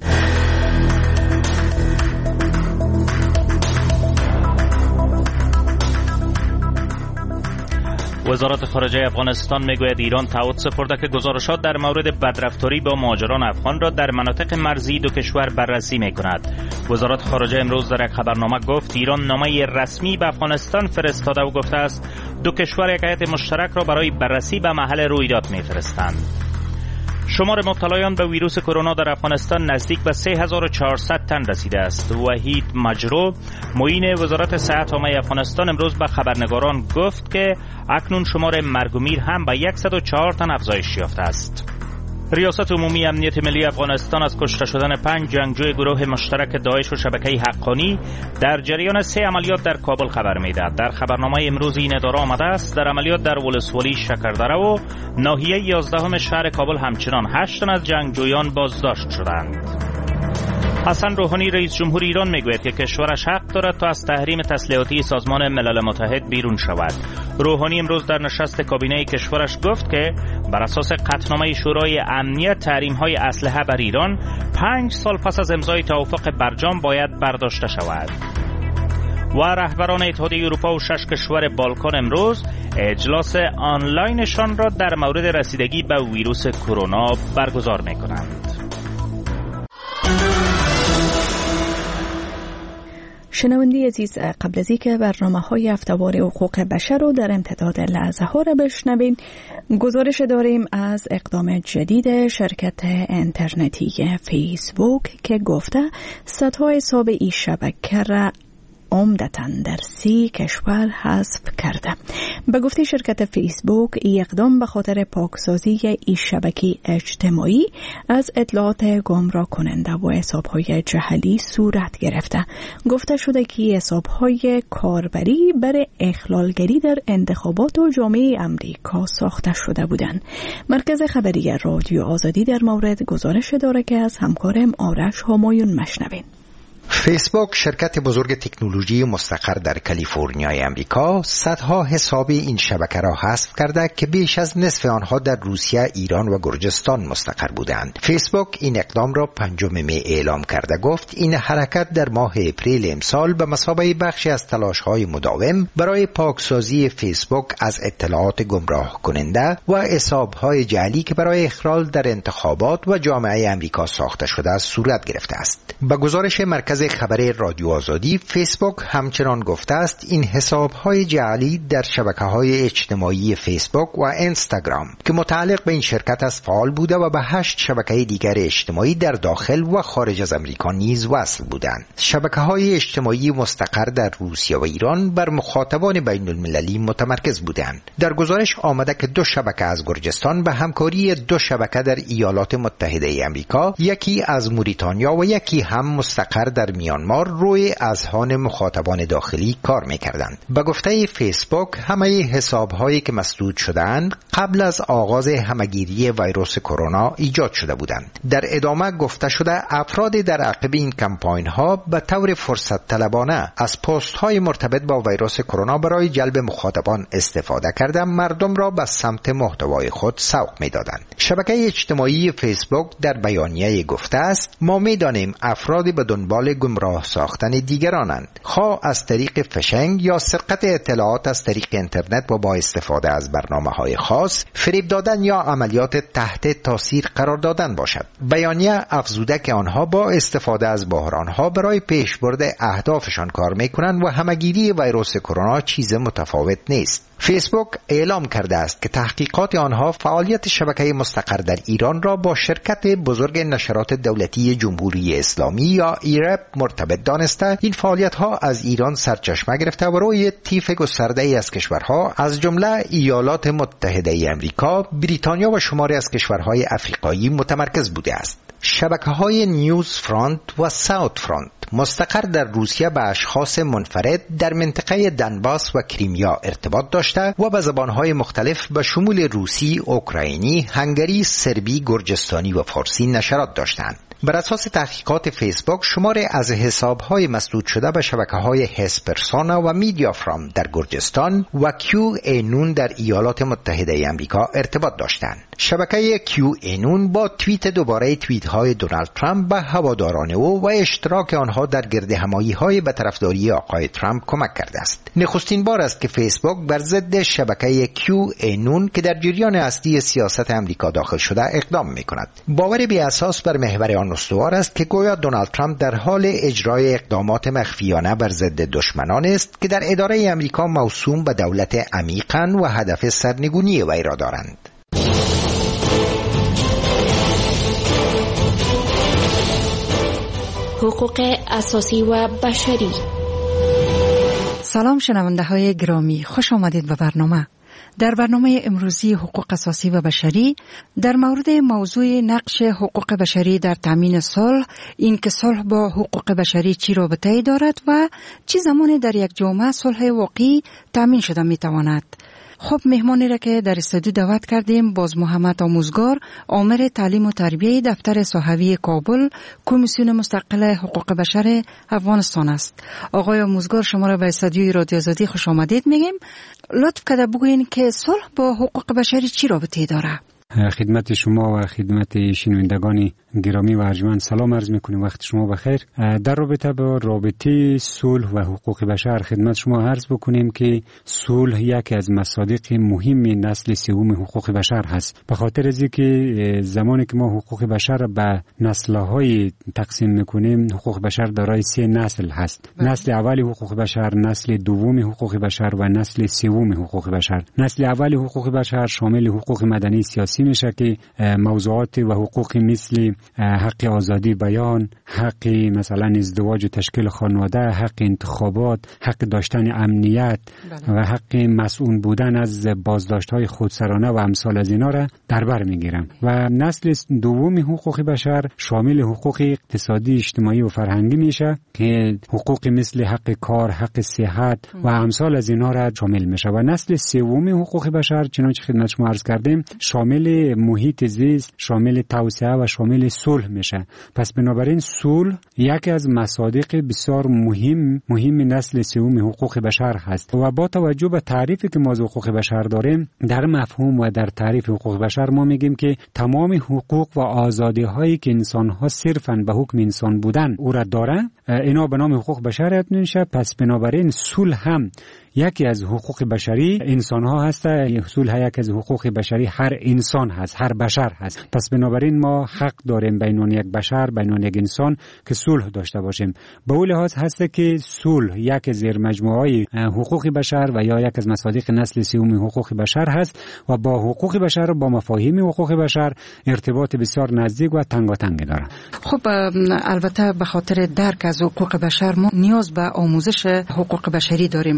وزارت خارجه افغانستان میگوید ایران تعهد سپرده که گزارشات در مورد بدرفتاری با مهاجران افغان را در مناطق مرزی دو کشور بررسی میکند. وزارت خارجه امروز در یک خبرنامه گفت ایران نامه رسمی به افغانستان فرستاده و گفته است دو کشور یک هیئت مشترک را برای بررسی به محل رویداد میفرستند. شمار مبتلایان به ویروس کرونا در افغانستان نزدیک به 3400 تن رسیده است. وحید مجرو، معین وزارت صحت عامه افغانستان امروز به خبرنگاران گفت که اکنون شمار مرگ و میر هم به 104 تن افزایش یافته است. ریاست عمومی امنیت ملی افغانستان از کشته شدن 5 جنگجوی گروه مشترک داعش و شبکه حقانی در جریان 3 عملیات در کابل خبر می‌دهد. در خبرنامه امروز این اداره آمده است در عملیات در ولسوالی شکردره و ناحیه 11 شهر کابل همچنان 8 تن از جنگجویان بازداشت شدند. حسن روحانی رئیس جمهور ایران میگوید که کشورش حق دارد تا از تحریم تسلیحاتی سازمان ملل متحد بیرون شود. روحانی امروز در نشست کابینه کشورش گفت که بر اساس قطعنامه شورای امنیت تحریم‌های اسلحه بر ایران 5 سال پس از امضای توافق برجام باید برداشته شود. و رهبران اتحادیه اروپا و 6 کشور بالکان امروز اجلاس آنلاینشان را در مورد رسیدگی به ویروس کرونا برگزار می‌کنند.
شنوندی عزیز، قبل از اینکه برنامه‌های هفته‌وار حقوق بشر رو در امتداد لحظه ها را بشنوین، گزارش داریم از اقدام جدید شرکت اینترنتی فیسبوک که گفته صدها حساب این شبکه را عمدتاً در 30 کشور حذف کرده. به گفته شرکت فیسبوک این اقدام به خاطر پاکسازی این شبکه اجتماعی از اطلاعات گمراه کننده و حساب‌های جعلی صورت گرفته. گفته شده که حساب‌های کاربری برای اخلالگری در انتخابات و جامعه امریکا ساخته شده بودند. مرکز خبری رادیو آزادی در مورد گزارش داره که از همکارم آرش همایون مشنوین.
فیسبوک شرکت بزرگ تکنولوژی مستقر در کالیفرنیای امریکا صدها حساب این شبکه را حذف کرده که بیش از نصف آنها در روسیه، ایران و گرجستان مستقر بودند. فیسبوک این اقدام را 5 می اعلام کرده. گفت این حرکت در ماه اپریل امسال به مثابه بخشی از تلاش‌های مداوم برای پاکسازی فیسبوک از اطلاعات گمراه کننده و حساب‌های جعلی که برای اخلال در انتخابات و جامعه امریکا ساخته شده است صورت گرفته است. با گزارش مرکز خبری رادیو آزادی، فیسبوک همچنان گفته است این حساب‌های جعلی در شبکه‌های اجتماعی فیسبوک و اینستاگرام که متعلق به این شرکت است فعال بوده و به 8 شبکه دیگر اجتماعی در داخل و خارج از امریکا نیز وصل بودند. شبکه‌های اجتماعی مستقر در روسیه و ایران بر مخاطبان بین‌المللی متمرکز بودند. در گزارش آمده که 2 شبکه از گرجستان به همکاری 2 شبکه در ایالات متحده امریکا، یکی از موریتانیا و یکی هم مستقر در در میانمار روی اذهان مخاطبان داخلی کار می‌کردند. به گفته فیسبوک همه حساب‌هایی که مسدود شدند قبل از آغاز همه‌گیری ویروس کرونا ایجاد شده بودند. در ادامه گفته شده افراد در عقب این کمپاین‌ها به طور فرصت طلبانه از پست‌های مرتبط با ویروس کرونا برای جلب مخاطبان استفاده کرده مردم را به سمت محتوای خود سوق می‌دادند. شبکه اجتماعی فیسبوک در بیانیه گفته است: ما می‌دانیم افرادی به دنبال گمراه ساختن دیگرانند، خواه از طریق فشنگ یا سرقت اطلاعات از طریق اینترنت و با استفاده از برنامه‌های خاص، فریب دادن یا عملیات تحت تاثیر قرار دادن باشد. بیانیه افزوده که آنها با استفاده از بحران‌ها برای پیشبرد اهدافشان کار می‌کنند و همه‌گیری ویروس کرونا چیز متفاوت نیست. فیسبوک اعلام کرده است که تحقیقات آنها فعالیت شبکه مستقر در ایران را با شرکت بزرگ نشرات دولتی جمهوری اسلامی یا ایرب مرتبط دانسته. این فعالیت‌ها از ایران سرچشمه گرفته و روی طیف گسترده‌ای از کشورها از جمله ایالات متحده آمریکا، بریتانیا و شماری از کشورهای افریقایی متمرکز بوده است. شبکه‌های نیوز فرانت و ساوت فرانت مستقر در روسیه به اشخاص منفرد در منطقه دنباس و کریمیا ارتباط داشته و به زبانهای مختلف به شمول روسی، اوکراینی، هنگری، سربی، گرجستانی و فارسی نشرات داشتند. بر اساس تحقیقات فیسبوک شمار از حساب‌های مسدود شده به شبکه‌های هسپرسونا و میدیا فرام در گرجستان و کیو اینون در ایالات متحده آمریکا ارتباط داشتند. شبکه کیو اینون با توییت دوباره توییت‌های دونالد ترامپ به هواداران او و اشتراک آنها در گردهمایی‌های به طرفداری آقای ترامپ کمک کرده است. نخستین بار است که فیسبوک بر ضد شبکه کیو اینون که در جریان اصلی سیاست آمریکا داخل شده اقدام می‌کند. باور بی اساس بر محور آن استوار است که گویا دونالد ترامپ در حال اجرای اقدامات مخفیانه بر ضد دشمنان است که در اداره آمریکا موسوم به دولت عمیقاً و هدف سرنگونی وی را دارند.
حقوق اساسی و بشری.
سلام شنونده های گرامی، خوش آمدید به برنامه. در برنامه امروزی حقوق اساسی و بشری در مورد موضوع نقش حقوق بشری در تامین صلح، اینکه صلح با حقوق بشری چی رابطه‌ای دارد و چه زمانی در یک جامعه صلح واقعی تامین شده میتواند. خب مهمانی را که در استودیو دعوت کردیم باز محمد آموزگار، آمر تعلیم و تربیه دفتر صحوی کابل، کمیسیون مستقل حقوق بشر افغانستان است. آقای آموزگار، شما را به استودیوی رادیو آزادی خوش آمدید میگیم. لطف کرده بگوین که صلح با حقوق بشری چی رابطه داره؟
خدمت شما و خدمت شنوندگان گرامی و ارجمند سلام عرض میکنیم. وقت شما بخیر. در رابطه با رابطه صلح و حقوق بشر خدمت شما عرض بکنیم که صلح یکی از مصادیق مهم نسل سوم حقوق بشر هست. به خاطر از اینکه زمانی که ما حقوق بشر به نسل‌های تقسیم میکنیم، حقوق بشر دارای 3 نسل هست. نسل اول حقوق بشر، نسل دوم حقوق بشر و نسل سوم حقوق بشر. نسل اول حقوق بشر شامل حقوق مدنی سیاسی میشه که موضوعات و حقوق مثل حق آزادی بیان، حق مثلا ازدواج و تشکیل خانواده، حق انتخابات، حق داشتن امنیت و حق مسئول بودن از بازداشت‌های خودسرانه و امثال از اینا را در بر میگیرن. و نسل دوم حقوق بشر شامل حقوق اقتصادی، اجتماعی و فرهنگی میشه که حقوق مثل حق کار، حق صحت و امثال از اینا را شامل میشه. و نسل سوم حقوق بشر چنانچه خدمت شما عرض کردیم شامل محیط زیست، شامل توسعه و شامل صلح میشه. پس بنابراین صلح یکی از مصادیق بسیار مهم نسل سوم حقوق بشر هست. و با توجه به تعریفی که ما از حقوق بشر داریم، در مفهوم و در تعریف حقوق بشر ما میگیم که تمام حقوق و آزادی هایی که انسان ها صرفاً به حکم انسان بودن او را داره، اینا به نام حقوق بشر میشه. پس بنابراین صلح هم یکی از حقوق بشری انسان ها هست. صلح یکی از حقوق بشری هر انسان هست، هر بشر هست. پس بنابراین ما حق داریم بین یک بشر، بین یک انسان که صلح داشته باشیم. به اون لحاظ هست که صلح یک زیر مجموعه حقوق بشر و یا یک از مصادیق نسل سوم حقوق بشر هست و با حقوق بشر و با مفاهیم حقوق بشر ارتباط بسیار نزدیک و تنگاتنگ داره.
خب البته به خاطر درک از حقوق بشر ما نیاز به آموزش حقوق بشری داریم.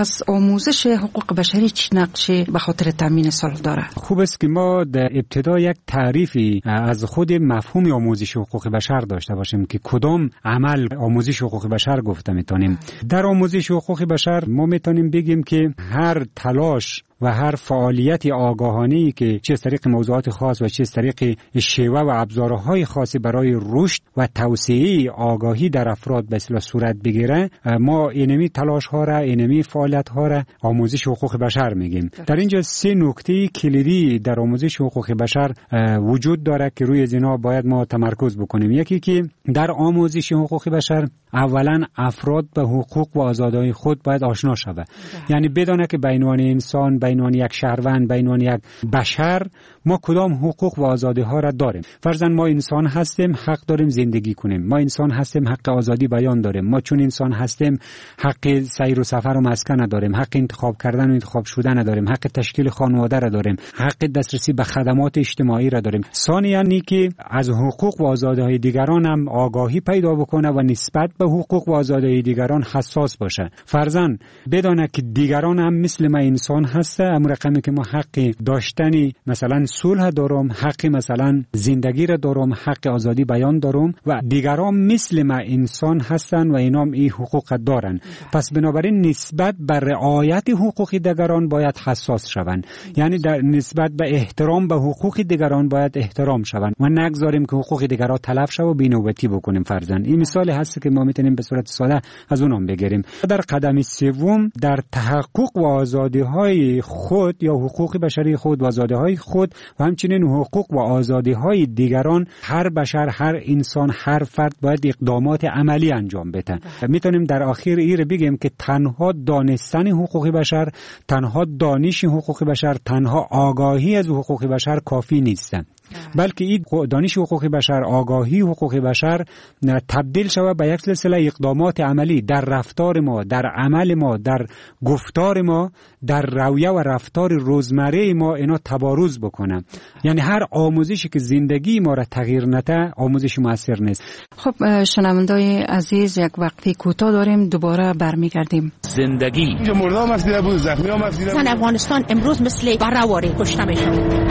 پس آموزش حقوق بشری چی نقشی به خاطر تامین صلح داره؟
خوب است که ما در ابتدا یک تعریفی از خود مفهوم آموزش حقوق بشر داشته باشیم که کدام عمل آموزش حقوق بشر گفته میتونیم. در آموزش حقوق بشر ما میتونیم بگیم که هر تلاش و هر فعالیت آگاهانه‌ای که چه از طریق موضوعات خاص و چه از طریق شیوه و ابزارهای خاصی برای رشد و توسعه آگاهی در افراد به اصطلاح صورت بگیره، ما اینمی تلاش ها را، اینمی فعالیت ها را آموزش حقوق بشر میگیم. در اینجا 3 نکته کلیدی در آموزش حقوق بشر وجود داره که روی اینا باید ما تمرکز بکنیم. یکی که در آموزش حقوق بشر اولا افراد به حقوق و آزادی‌های خود باید آشنا شود. یعنی بدونه که بین انسان، بین یک شهروند، بین یک بشر ما کدام حقوق و آزادی‌ها را داریم. فرضاً ما انسان هستیم، حق داریم زندگی کنیم. ما انسان هستیم، حق آزادی بیان داریم. ما چون انسان هستیم، حق سیر و سفر و مسکن نداریم. حق انتخاب کردن و انتخاب شدن نداریم. حق تشکیل خانواده را داریم. حق دسترسی به خدمات اجتماعی را داریم. ثانیاً که از حقوق و آزادی‌های دیگران هم آگاهی پیدا بکنه و نسبت به حقوق و آزادی‌های دیگران حساس باشه. فرضاً بدونه که دیگران هم مثل ما انسان هسته، اما رقمی که ما حق داشتنی مثلا صلح دارم، حق مثلا زندگی را دارم، حق آزادی بیان دارم و دیگران مثل ما انسان هستن و اینام این حقوق دارن. پس بنابراین نسبت به رعایت حقوق دیگران باید حساس شوند. یعنی در نسبت به احترام به حقوق دیگران باید احترام شوند و نگذاریم که حقوق دیگران تلف شه و بی‌نوبتی بکنیم. فرضاً این مثال هست که ما میتونیم به صورت ساده از اونم بگیریم. در قدم سوم در تحقق و آزادی‌های خود یا حقوق بشری خود و آزادی‌های خود و همچنین حقوق و آزادی‌های دیگران هر بشر، هر انسان، هر فرد باید اقدامات عملی انجام بده. میتونیم در آخر این بگیم که تنها دانستن حقوق بشر، تنها دانش حقوق بشر، تنها آگاهی از حقوق بشر کافی نیست، بلکه این دانش حقوق بشر، آگاهی حقوق بشر تبدیل شود به یک سلسله اقدامات عملی در رفتار ما، در عمل ما، در گفتار ما، در رویه و رفتار روزمره ما اینا تبارز بکنه. یعنی هر آموزشی که زندگی ما را تغییر نده آموزش موثر نیست.
خب شنوندای عزیز، یک وقفه کوتاه داریم، دوباره برمیگردیم.
زندگی
مردم مسئله بود، زخمی ها مسئله بود.
افغانستان امروز مثل برهواری کشته میشه.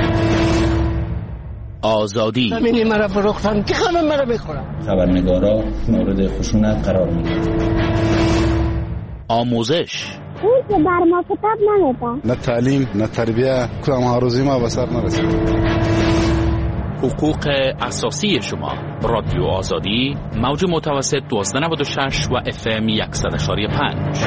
آزادی
زمینی مرا فروختن که همه مرا بخورن.
خبرنگارا مورد خشونت قرار میدن.
آموزش
اون که بر ما کتاب نمیدن.
نه تعلیم، نه تربیه، کدام هروزی ما به سر نرسید.
حقوق اساسی شما. رادیو آزادی، موج متوسط 1296 و FM 100.5.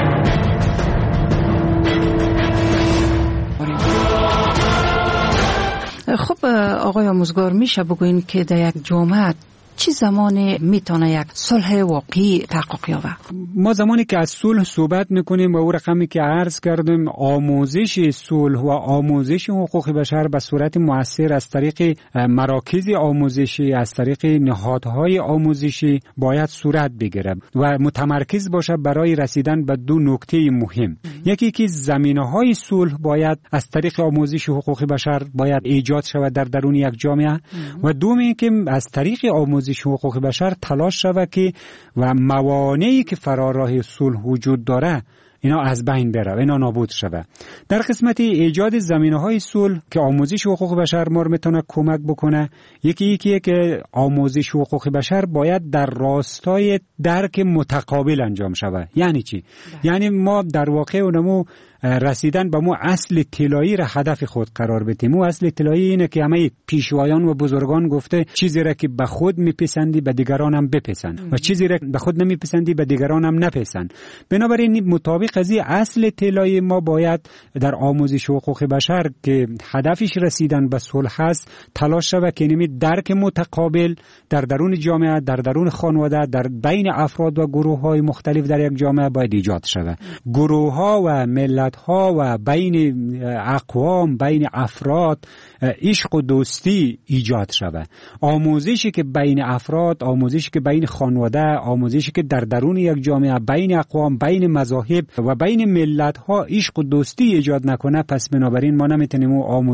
خب آقای آموزگار، میشه بگوین که در یک جامعه چه زمانی میتونه یک صلح واقعی تحقق یابه؟
ما زمانی که از صلح صحبت میکنیم و او رقمی که عرض کردیم، آموزش صلح و آموزش حقوق بشر به صورت مؤثر از طریق مراکز آموزشی، از طریق نهادهای آموزشی باید صورت بگیره و متمرکز باشه برای رسیدن به 2 نکته مهم. یکی که زمینه‌های صلح باید از طریق آموزش حقوق بشر باید ایجاد شود در درون یک جامعه و دومی که از طریق آموزش حقوق بشر تلاش شود که و موانعی که فراراه صلح وجود داره اینا از بین بره، اینا نابود شود. در قسمت ایجاد زمینه‌های صلح که آموزش حقوق بشر ما رو میتونه کمک بکنه، یکی که آموزش حقوق بشر باید در راستای درک متقابل انجام شود. یعنی چی؟ یعنی ما در واقع اونمو رسیدن به مو اصل طلایی را هدف خود قرار بدیم. مو اصل طلایی اینه که همه پیشوایان و بزرگان گفته چیزی را که به خود میپسندی به دیگران هم بپسند و چیزی را به خود نمیپسندی به دیگران هم نپسند. بنابراین مطابق از این اصل طلایی ما باید در آموزش حقوق بشر که هدفش رسیدن به صلح است تلاش شود که نمی درک متقابل در درون جامعه، در درون خانواده، در بین افراد و گروه‌های مختلف در یک جامعه باید ایجاد شود. گروه‌ها و ملت‌ها و بین اقوام، بین افراد عشق و دوستی ایجاد شود. آموزشی که بین افراد، آموزشی که بین خانواده، آموزشی که در درون یک جامعه بین اقوام، بین مذاهب و بین ملت‌ها عشق و دوستی ایجاد نکنه، پس بنابراین ما نمیتونیم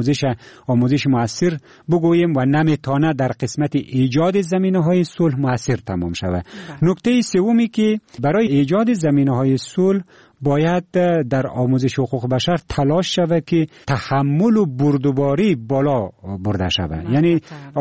آموزش مؤثر بگوییم و نمیتونه در قسمت ایجاد زمینه‌های صلح مؤثر تمام شود. نکته سومی که برای ایجاد زمینه‌های صلح باید در آموزش حقوق بشر تلاش شود که تحمل و بردباری بالا برده شود. یعنی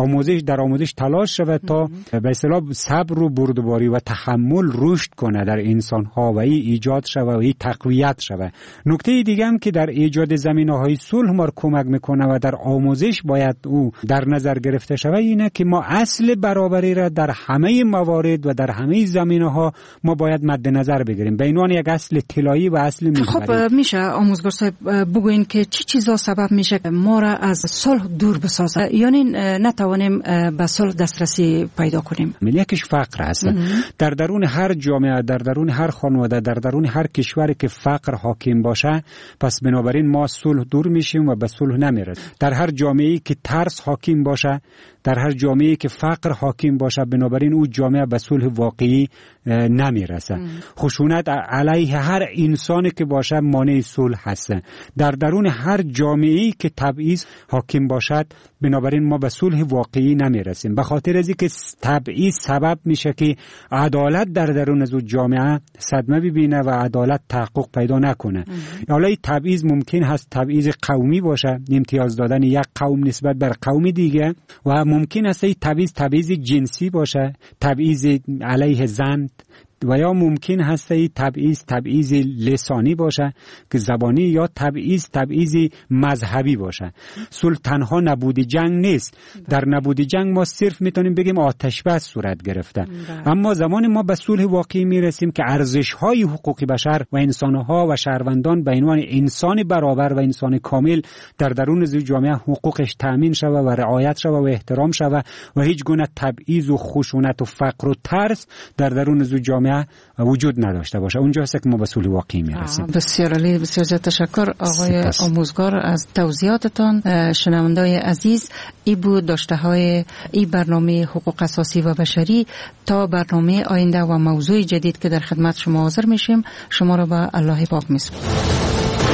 در آموزش تلاش شود تا به اصطلاح صبر و بردباری و تحمل رشد کنه در انسان ها و این ایجاد شود و این تقویت شود. نکته دیگه هم که در ایجاد زمینه‌های صلح ما کمک میکنه و در آموزش باید او در نظر گرفته شود اینه که ما اصل برابری را در همه موارد و در همه زمینه‌ها ما باید مد نظر بگیریم به عنوان یک اصل طلایی و اصل محوری.
خب میشه آموزگار صاحب بگوین که چی چیزا سبب میشه ما را از صلح دور بسازه، یعنی نتوانیم به صلح دسترسی پیدا کنیم؟
یکیش فقر هست. در درون هر جامعه، در درون هر خانواده، در درون هر کشوری که فقر حاکم باشه، پس بنابراین ما صلح دور میشیم و به صلح نمیرسیم. در هر جامعه‌ای که ترس حاکم باشه، در هر جامعه‌ای که فقر حاکم باشه، بنابراین او جامعه به صلح واقعی نمیرسه. خشونت علیه هر انسانی که باشه مانع صلح هست. در درون هر جامعه‌ای که تبعیض حاکم باشد، بنابراین ما به صلح واقعی نمیرسیم. به خاطر از اینکه تبعیض سبب میشه که عدالت در درون از جامعه صدمه ببینه و عدالت تحقق پیدا نکنه. حالا این تبعیض ممکن هست تبعیض قومی باشه، امتیاز دادن یک قوم نسبت بر قوم دیگه، و ممکن است این تبعیض جنسی باشه، تبعیض علیه زن، و یا ممکن هست این تبعیض لسانی باشه که زبانی، یا تبعیض مذهبی باشه. صلح تنها نبود جنگ نیست. در نبود جنگ ما صرف میتونیم بگیم آتش بس صورت گرفته. اما زمان ما به صلح واقعی میرسیم که ارزش‌های حقوق بشر و انسان‌ها و شهروندان به عنوان انسان برابر و انسان کامل در درون جامعه حقوقش تأمین شود و رعایت شود و احترام شود و هیچ گونه تبعیض و خشونت و فقر و ترس در درون جامعه وجود نداشته باشه. اونجا هست که ما به صلح واقعی میرسیم.
بسیار عالی، بسیار زیاد تشکر آقای آموزگار از توضیحاتتان. شنوندای عزیز، ای بود داشته های ای برنامه حقوق اساسی و بشری. تا برنامه آینده و موضوع جدید که در خدمت شما حاضر میشیم، شما را به الله پاک میسپارم.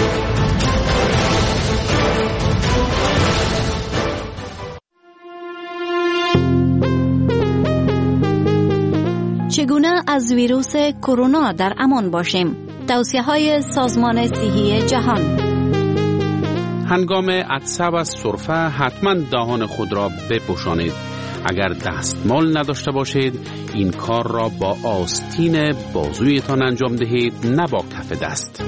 چگونه از ویروس کرونا در امان باشیم؟ توصیه‌های سازمان صحی جهان.
هنگام عطسه و سرفه حتما دهان خود را بپوشانید. اگر دستمال نداشته باشید، این کار را با آستین بازویتان انجام دهید، نه با کف دست.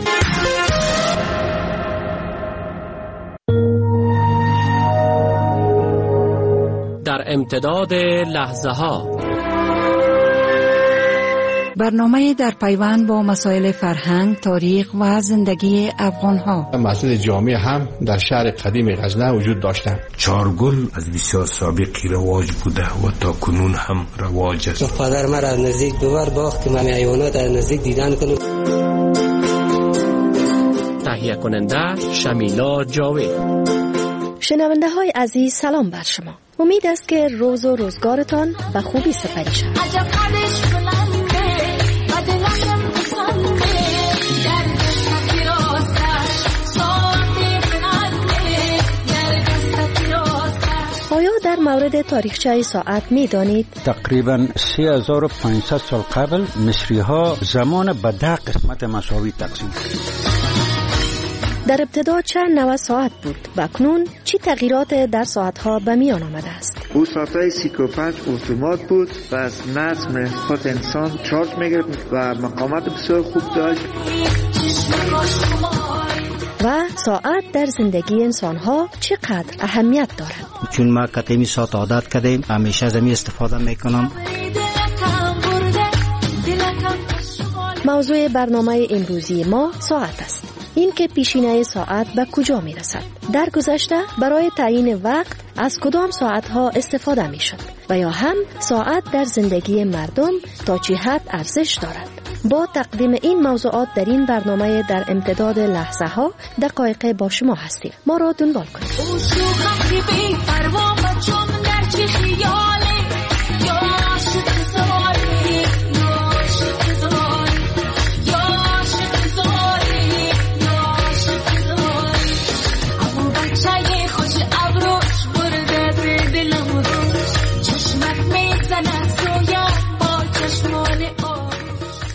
در امتداد لحظه ها،
برنامه در پیوند با مسائل فرهنگ، تاریخ و زندگی افغان‌ها.
مسجد جامع هم در شهر قدیم غزنه وجود داشته.
چارگل از بسیار سابقی رواج بوده و تا کنون هم رواج است.
پدر من از نزدیک ببر باخت که من حیوانات از نزدیک دیدن کنم.
تهیه کننده شمیلا جاوید.
شنونده های عزیز، سلام بر شما. امید است که روز و روزگارتان به خوبی سپری شد. آیا در مورد تاریخچه ساعت می دانید؟
تقریبا 3500 سال قبل مصری ها زمان به 10 قسمت مساوی تقسیم کرد.
در ابتدا چند نوع ساعت بود و اکنون چه تغییرات در ساعتها به میان آمده است؟
او ساعتهای 35 اتومات بود و از نظم خود انسان چارج میگرفت و مقامات بسیار خوب داشت.
و ساعت در زندگی انسانها چقدر اهمیت دارد؟
چون ما قدیمی ساعت عادت کردیم، همیشه از این استفاده میکنم.
موضوع برنامه امروزی ما ساعت است. این که پیشینه ساعت به کجا می رسد؟ در گذشته برای تعیین وقت از کدام ساعتها استفاده می شد؟ و یا هم ساعت در زندگی مردم تا چه حد ارزش دارد؟ با تقدیم این موضوعات در این برنامه در امتداد لحظه ها دقایق با شما هستیم. ما را دنبال کنید.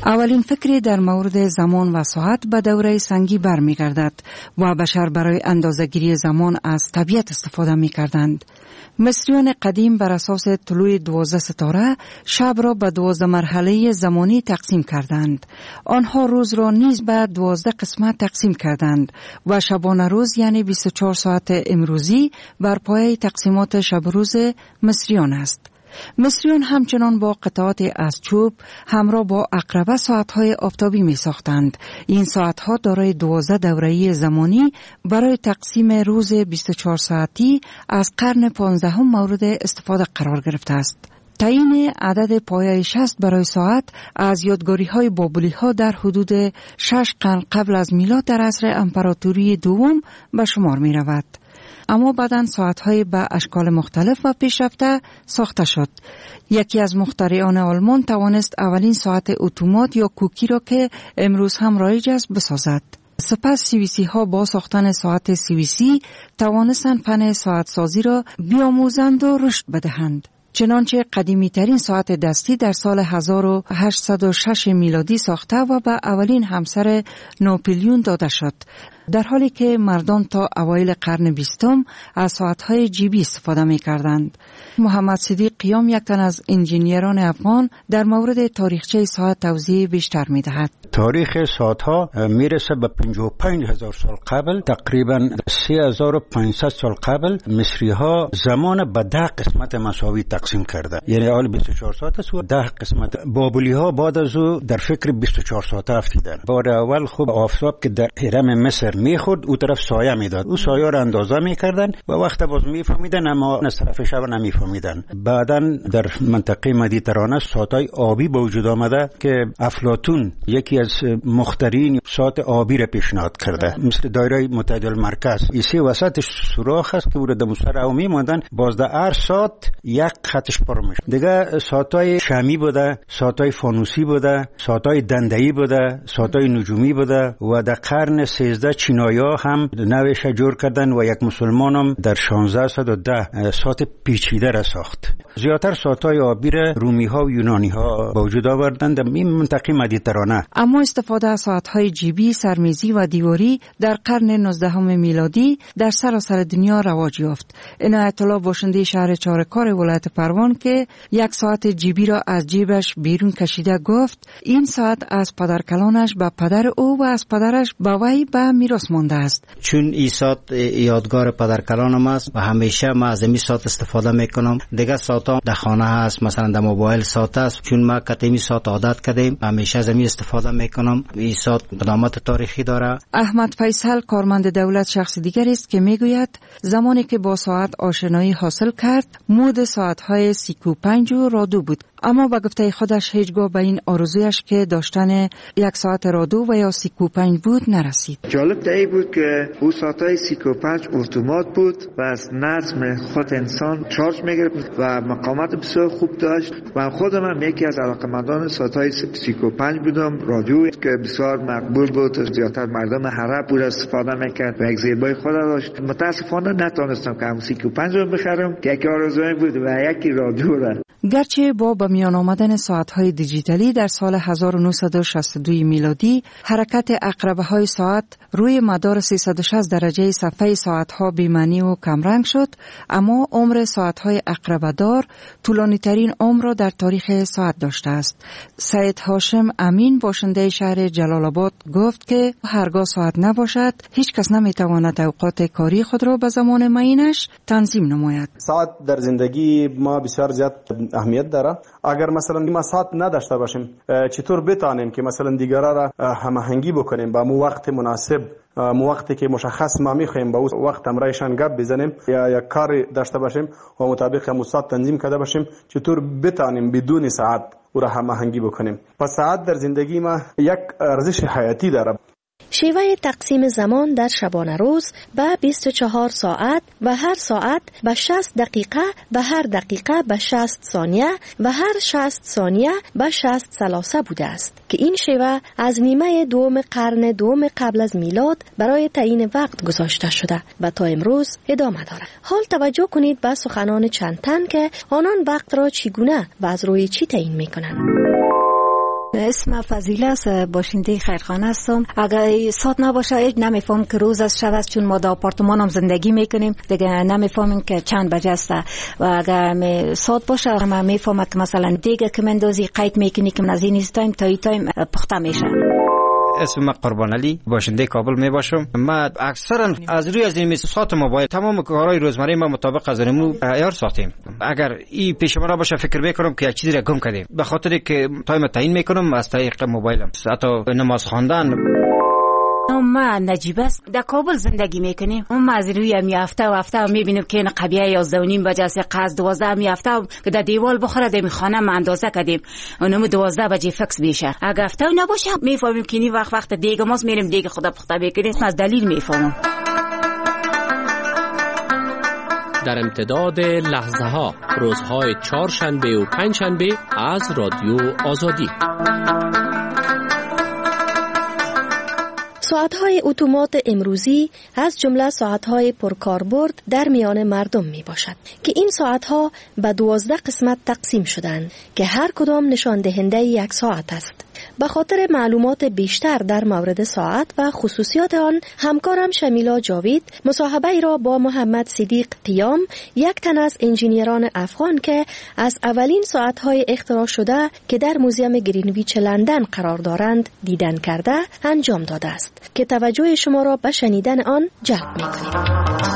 اولین فکری در مورد زمان و ساعت به دوره سنگی برمیگردد و بشر برای اندازه‌گیری زمان از طبیعت استفاده می‌کردند. مصریان قدیم بر اساس طلوع 12 ستاره شب را به 12 مرحله زمانی تقسیم کردند. آنها روز را نیز به 12 قسمت تقسیم کردند و شبانه روز یعنی 24 ساعت امروزی بر پایه تقسیمات شب روز مصریان است. مصریان همچنان با قطعات از چوب همراه با عقربه ساعتهای آفتابی می ساختند. این ساعتها دارای 12 دوره‌ای زمانی برای تقسیم روز 24 ساعتی از قرن 15 مورد استفاده قرار گرفته است. تعیین عدد پایه 60 برای ساعت از یادگاری‌های بابلی‌ها در حدود 6 قرن قبل از میلاد در عصر امپراتوری دوم به شمار می رود. اما بعداً ساعت‌های به اشکال مختلف و پیشرفته ساخته شد. یکی از مخترعان آلمان توانست اولین ساعت اتومات یا کوکی را که امروز هم رایج است بسازد. سپس سوئیسی ها با ساختن ساعت سوئیسی توانستند فن ساعت سازی را بیاموزند و رشد بدهند. چنانچه قدیمی ترین ساعت دستی در سال 1806 میلادی ساخته و به اولین همسر ناپلیون داده شد، در حالی که مردان تا اوایل قرن 20 از ساعت‌های جیبی استفاده می‌کردند. محمد صدیق قیام، یک تن از انجینیران افغان، در مورد تاریخچه ساعت توضیح بیشتر می‌دهد.
تاریخ ساعت‌ها میرسه به 55,000 سال قبل. تقریباً 3500 سال قبل مصری‌ها زمان به 10 قسمت مساوی تقسیم کرده، یعنی حال 24 ساعت است و 10 قسمت. بابلی‌ها بعد از او در فکر 24 ساعته افتیدن. بار اول خوب آفتاب که در هرم مصر میخورد او طرف سایه میداد، او سایه را اندازه میکردن و وقت باز میفهمیدن اما از طرف شب نمیفهمیدن. بعداً در منطقه مدیترانه ساعت‌های آبی به وجود آمده که افلاطون یکی از مخترعین ساعت آبی را پیشنهاد کرده، مثل دایره متعادل مرکز. ایسی وسطش سوراخ است که او را در مستر او میماندن، باز در هر ساعت یک خطش پر میشه. دیگه ساعت‌های شمی بوده، ساعت‌های فانوسی بوده، ساعت‌های دنده‌ای بوده، ساعت‌های نجومی بوده و در قرن 13 چینایی‌ها هم نوش جور کردن و یک مسلمان هم در 1610 ساعت پیچیده را ساخت. زیادتر ساعت‌های آبی را رومی‌ها و یونانی‌ها به وجود آوردند در این منطقه مدیترانه.
اما استفاده از ساعت‌های جیبی، سرمیزی و دیواری در قرن 19 میلادی در سراسر دنیا رواج یافت. عنایت الله باشنده شهر چارکار ولایت پروان که یک ساعت جیبی را از جیبش بیرون کشیده گفت این ساعت از پدرکلانش به پدر او و از پدرش به وی به میراث مانده است.
چون این ساعت یادگار پدرکلانم است و همیشه ما از این ساعت استفاده میکنم. دیگه ساعتام در خانه هست، مثلا در موبایل ساعت است، چون ما کتمی ساعت عادت کردیم همیشه از این استفاده میکنم. این ساعت قدامت تاریخی داره.
احمد فیصل کارمند دولت شخص دیگر است که میگوید زمانی که با ساعت آشنایی حاصل کرد مود ساعت‌های سیکو-5 رادو بود، اما با گفته خودش هیچگاه به این آرزویش که داشتن یک ساعت رادو و یا سیکو-5 بود نرسید.
جالب دایی بود که او ساعت‌های سیکو-5 اتومات بود و از نظم خود انسان چارج میگرفت و مقاومت بسیار خوب داشت و خودم هم یکی از علاقمندان ساعت‌های سیکو-5 بودم. رادیویی که بسیار مقبول بود، زیادتر مردم عرب بود استفاده میکرد و یک زیبایی خود داشت. متاسفانه نتونستم که هم سیکو-5 رو بخرم که یکی آرزویم بود و یکی رادیو را.
گرچه با به میان آمدن ساعت‌های دیجیتالی در سال 1962 میلادی حرکت عقربه‌های ساعت روی مدار 360 درجه صفحه ساعت‌ها بی‌معنی و کمرنگ شد، اما عمر ساعت‌های عقربه‌دار طولانی‌ترین عمر را در تاریخ ساعت داشته است. سید هاشم امین باشنده شهر جلال آباد گفت که هرگاه ساعت نباشد هیچ کس نمی‌تواند اوقات کاری خود را به زمان معینش تنظیم نماید.
ساعت در زندگی ما بسیار زیاد اهمیت داره. اگر مثلا ما ساعت نداشته باشیم چطور بتانیم که مثلا دیگران را هماهنگی بکنیم با مو وقت مناسب، مو وقتی که مشخص ما میخوایم با اون وقت همراهشان گپ بزنیم یا یک کار داشته باشیم و مطابق هم ساعت تنظیم کرده باشیم، چطور بتانیم بدون ساعت او را هماهنگی بکنیم. پس ساعت در زندگی ما یک ارزش حیاتی داره.
شیوه تقسیم زمان در شبانه روز به 24 ساعت و هر ساعت به 60 دقیقه و هر دقیقه به 60 ثانیه و هر 60 ثانیه به 60 ثلاثه بوده است که این شیوه از نیمه دوم قرن دوم قبل از میلاد برای تعیین وقت گذاشته شده و تا امروز ادامه دارد. حال توجه کنید به سخنان چند تن که آنان وقت را چگونه و از روی چی تعیین میکنند.
اسم فضیله است، باشنده خیرخانه هستم. اگر ساعت نباشه هیچ نمیفهم که روز از شب است، چون ما در آپارتمان هم زندگی میکنیم دیگه نمیفهمیم که چند بجه است. و اگر ساعت باشه ما میفهمم که مثلا دیگه که مندازی قید میکنی که از این تایم تا این تایم پخته میشه.
اسم من قربان علی، باشنده کابل می باشم. من اکثرا از روی از این ساعت موبایل تمام کارهای روزمره ما مطابق از اینمو عیار ساختیم. اگر این پیش من باشه فکر میکنم که یک چیزی را گم کردیم، به خاطر که تایم تعیین میکنم از طریق موبایلم. حتی نماز خواندن.
ما نجیب است، در کابل زندگی میکنیم. ما از روی می هفته میبینیم که این قبیه 11:30 بجه است، قصد 12 می هفته که در دیوال بخوره در خانه ما اندازه کردیم اونم 12 بجه فکس بشه. اگه هفته نباشه میفهمیم که این وقت دیگه ماست، میریم دیگه خدا پخته بکنیم. از دلیل میفهمم.
در امتداد لحظه ها، روزهای چهارشنبه و پنجشنبه از رادیو آزادی.
ساعت‌های اتومات امروزی از جمله ساعت‌های پرکاربرد در میان مردم میباشد که این ساعت‌ها به 12 قسمت تقسیم شدند که هر کدام نشان دهنده یک ساعت است. به خاطر معلومات بیشتر در مورد ساعت و خصوصیات آن، همکارم شمیلا جاوید مصاحبه را با محمد صدیق قیام، یک تن از انجینیران افغان که از اولین ساعت‌های اختراع شده که در موزیم گرینویچ لندن قرار دارند دیدن کرده انجام داده است که توجه شما را به شنیدن آن جلب می‌کنیم.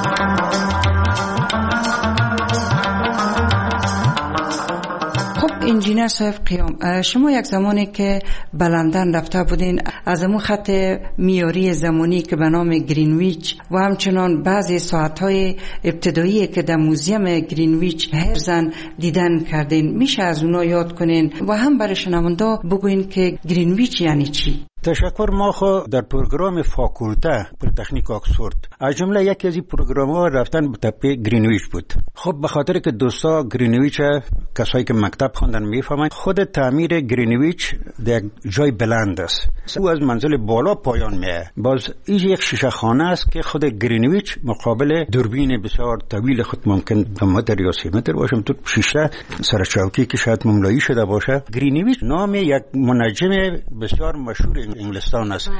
انجینر صاحب قیام، شما یک زمانی که به لندن رفته بودین، از امون خط میاری زمانی که به نام گرینویچ و همچنان بعضی ساعت‌های ابتدایی که در موزیم گرینویچ هرزن دیدن کردین، میشه از اونا یاد کنین و هم برای شنونده بگوین که گرینویچ یعنی چی؟
تشکر. ما خو در پروگرام فاکولته پلیتکنیک آکسفورد از جمله یکی از این پروگرام‌ها رفتن به تپه گرینویچ بود. خب به خاطر که دوستا گرینویچ کسایی که مکتب خواندن میفهمن، خود تعمیر گرینویچ در جای بلند است، او از منزل بالا پایان میه. باز این یک شیشه خانه است که خود گرینویچ مقابل دوربین بسیار طویل خود ممکن 2 متر یا 3 متر باشه، تو شیشه سر چوکی که شاید مملایی شده باشه. گرینویچ نام یک منجم بسیار مشهور انگلستان است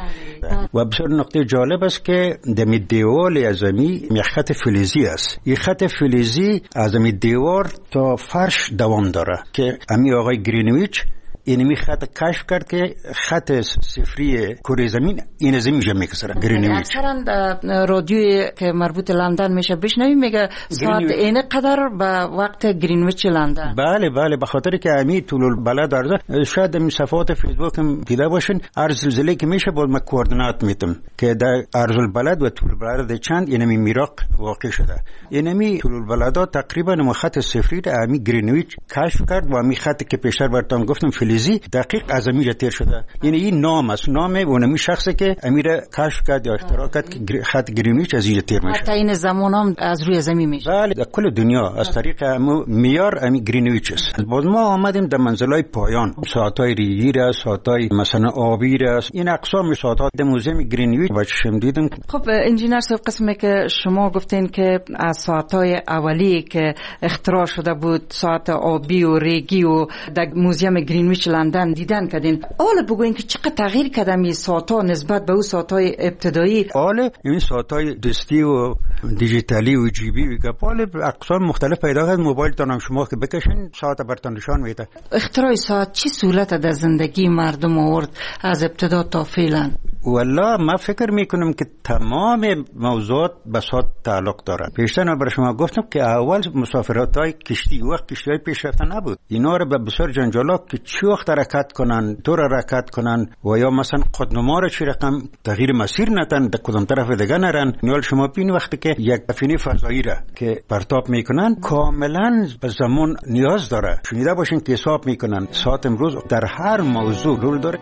و بسیار نکته جالب است که دمی دیوال ازمی یک خط فلزی است. این خط فلزی از می دیوار تا فرش دوام داره که امی آقای گرینویچ اینمی خط کشف کرد که خط صفری کره زمین این زمین میشه میکسره. گرینویچ
اکثرا رادیویی که مربوط لندن میشه بشنویم میگه ساعت این قدر به وقت گرینویچ لندن.
بله بله، به خاطر که امی طول البلد ارزه. شاید می صفحات فیسبوک هم دیده باشین، هر زلزله که میشه باز من کوردینات میتم که در عرض البلد و طول البلد چند اینمی میراق واقع شده. اینمی طول البلدها تقریبا خط صفری را امی گرینویچ کشف کرد و امی خطی که پیشتر براتون گفتم فلزی دقیق از امیر تیر شده. یعنی این نام است، نام اونمی شخصی که امیر کشف کرد یا اختراع کرد که خط گرینویچ از اینجا تیر میشه.
حتی این زمان هم از روی زمین میشه.
بله، در کل دنیا از طریق میار امی گرینویچ است. باز ما آمدیم در منزلای پایان، ساعتای ریگی است، ساعتای مثلا آبی است، این اقسام ساعت‌ها در موزیم گرینویچ بچشم دیدم.
خب انجینر صاحب، قسمی که شما گفتین که از ساعتای اولی که اختراع شده بود، ساعت آبی و ریگی و در موزیم گرینویچ لندن دیدن کردین، حالا بگوین که چقدر تغییر کرده این ساعت‌ها نسبت به اون ساعت‌های ابتدایی؟
حالا این ساعت‌های دستی و دیجیتالی و جیبی و حالا اقسام مختلف پیدا کرد. موبایل تان شما که بکشین ساعت براتون نشان میده.
اختراع ساعت چی سهولت در زندگی مردم آورد از ابتدا تا فعلا؟
والله ما فکر میکنم که تمام موضوعات به ساعت تعلق داره. پیشتر برای شما گفتم که اول مسافرت‌های کشتی وقت کشتی‌های پیشرفته نبود، اینا رو به بسیار جنجالات که چی وقت حرکت کنن، دور حرکت کنن و یا مثلا خودنما رو چی رقم تغییر مسیر ندن، در کدام طرف دیگه نرن. نوال شما ببین وقتی که یک سفینه فضایی را که پرتاب میکنن کاملا به زمان نیاز داره. شنیده باشین که حساب میکنن ساعت امروز در هر موضوع رول داره.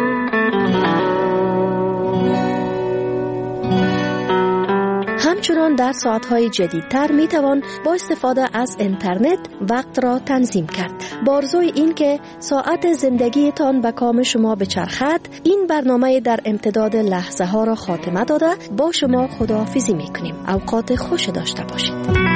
همچنان انسان در ساعتهای جدیدتر می توان با استفاده از اینترنت وقت را تنظیم کرد. با آرزوی این که ساعت زندگیتان به کام شما بچرخد، این برنامه در امتداد لحظه ها را خاتمه داده با شما خداحافظی می کنیم. اوقات خوش داشته باشید.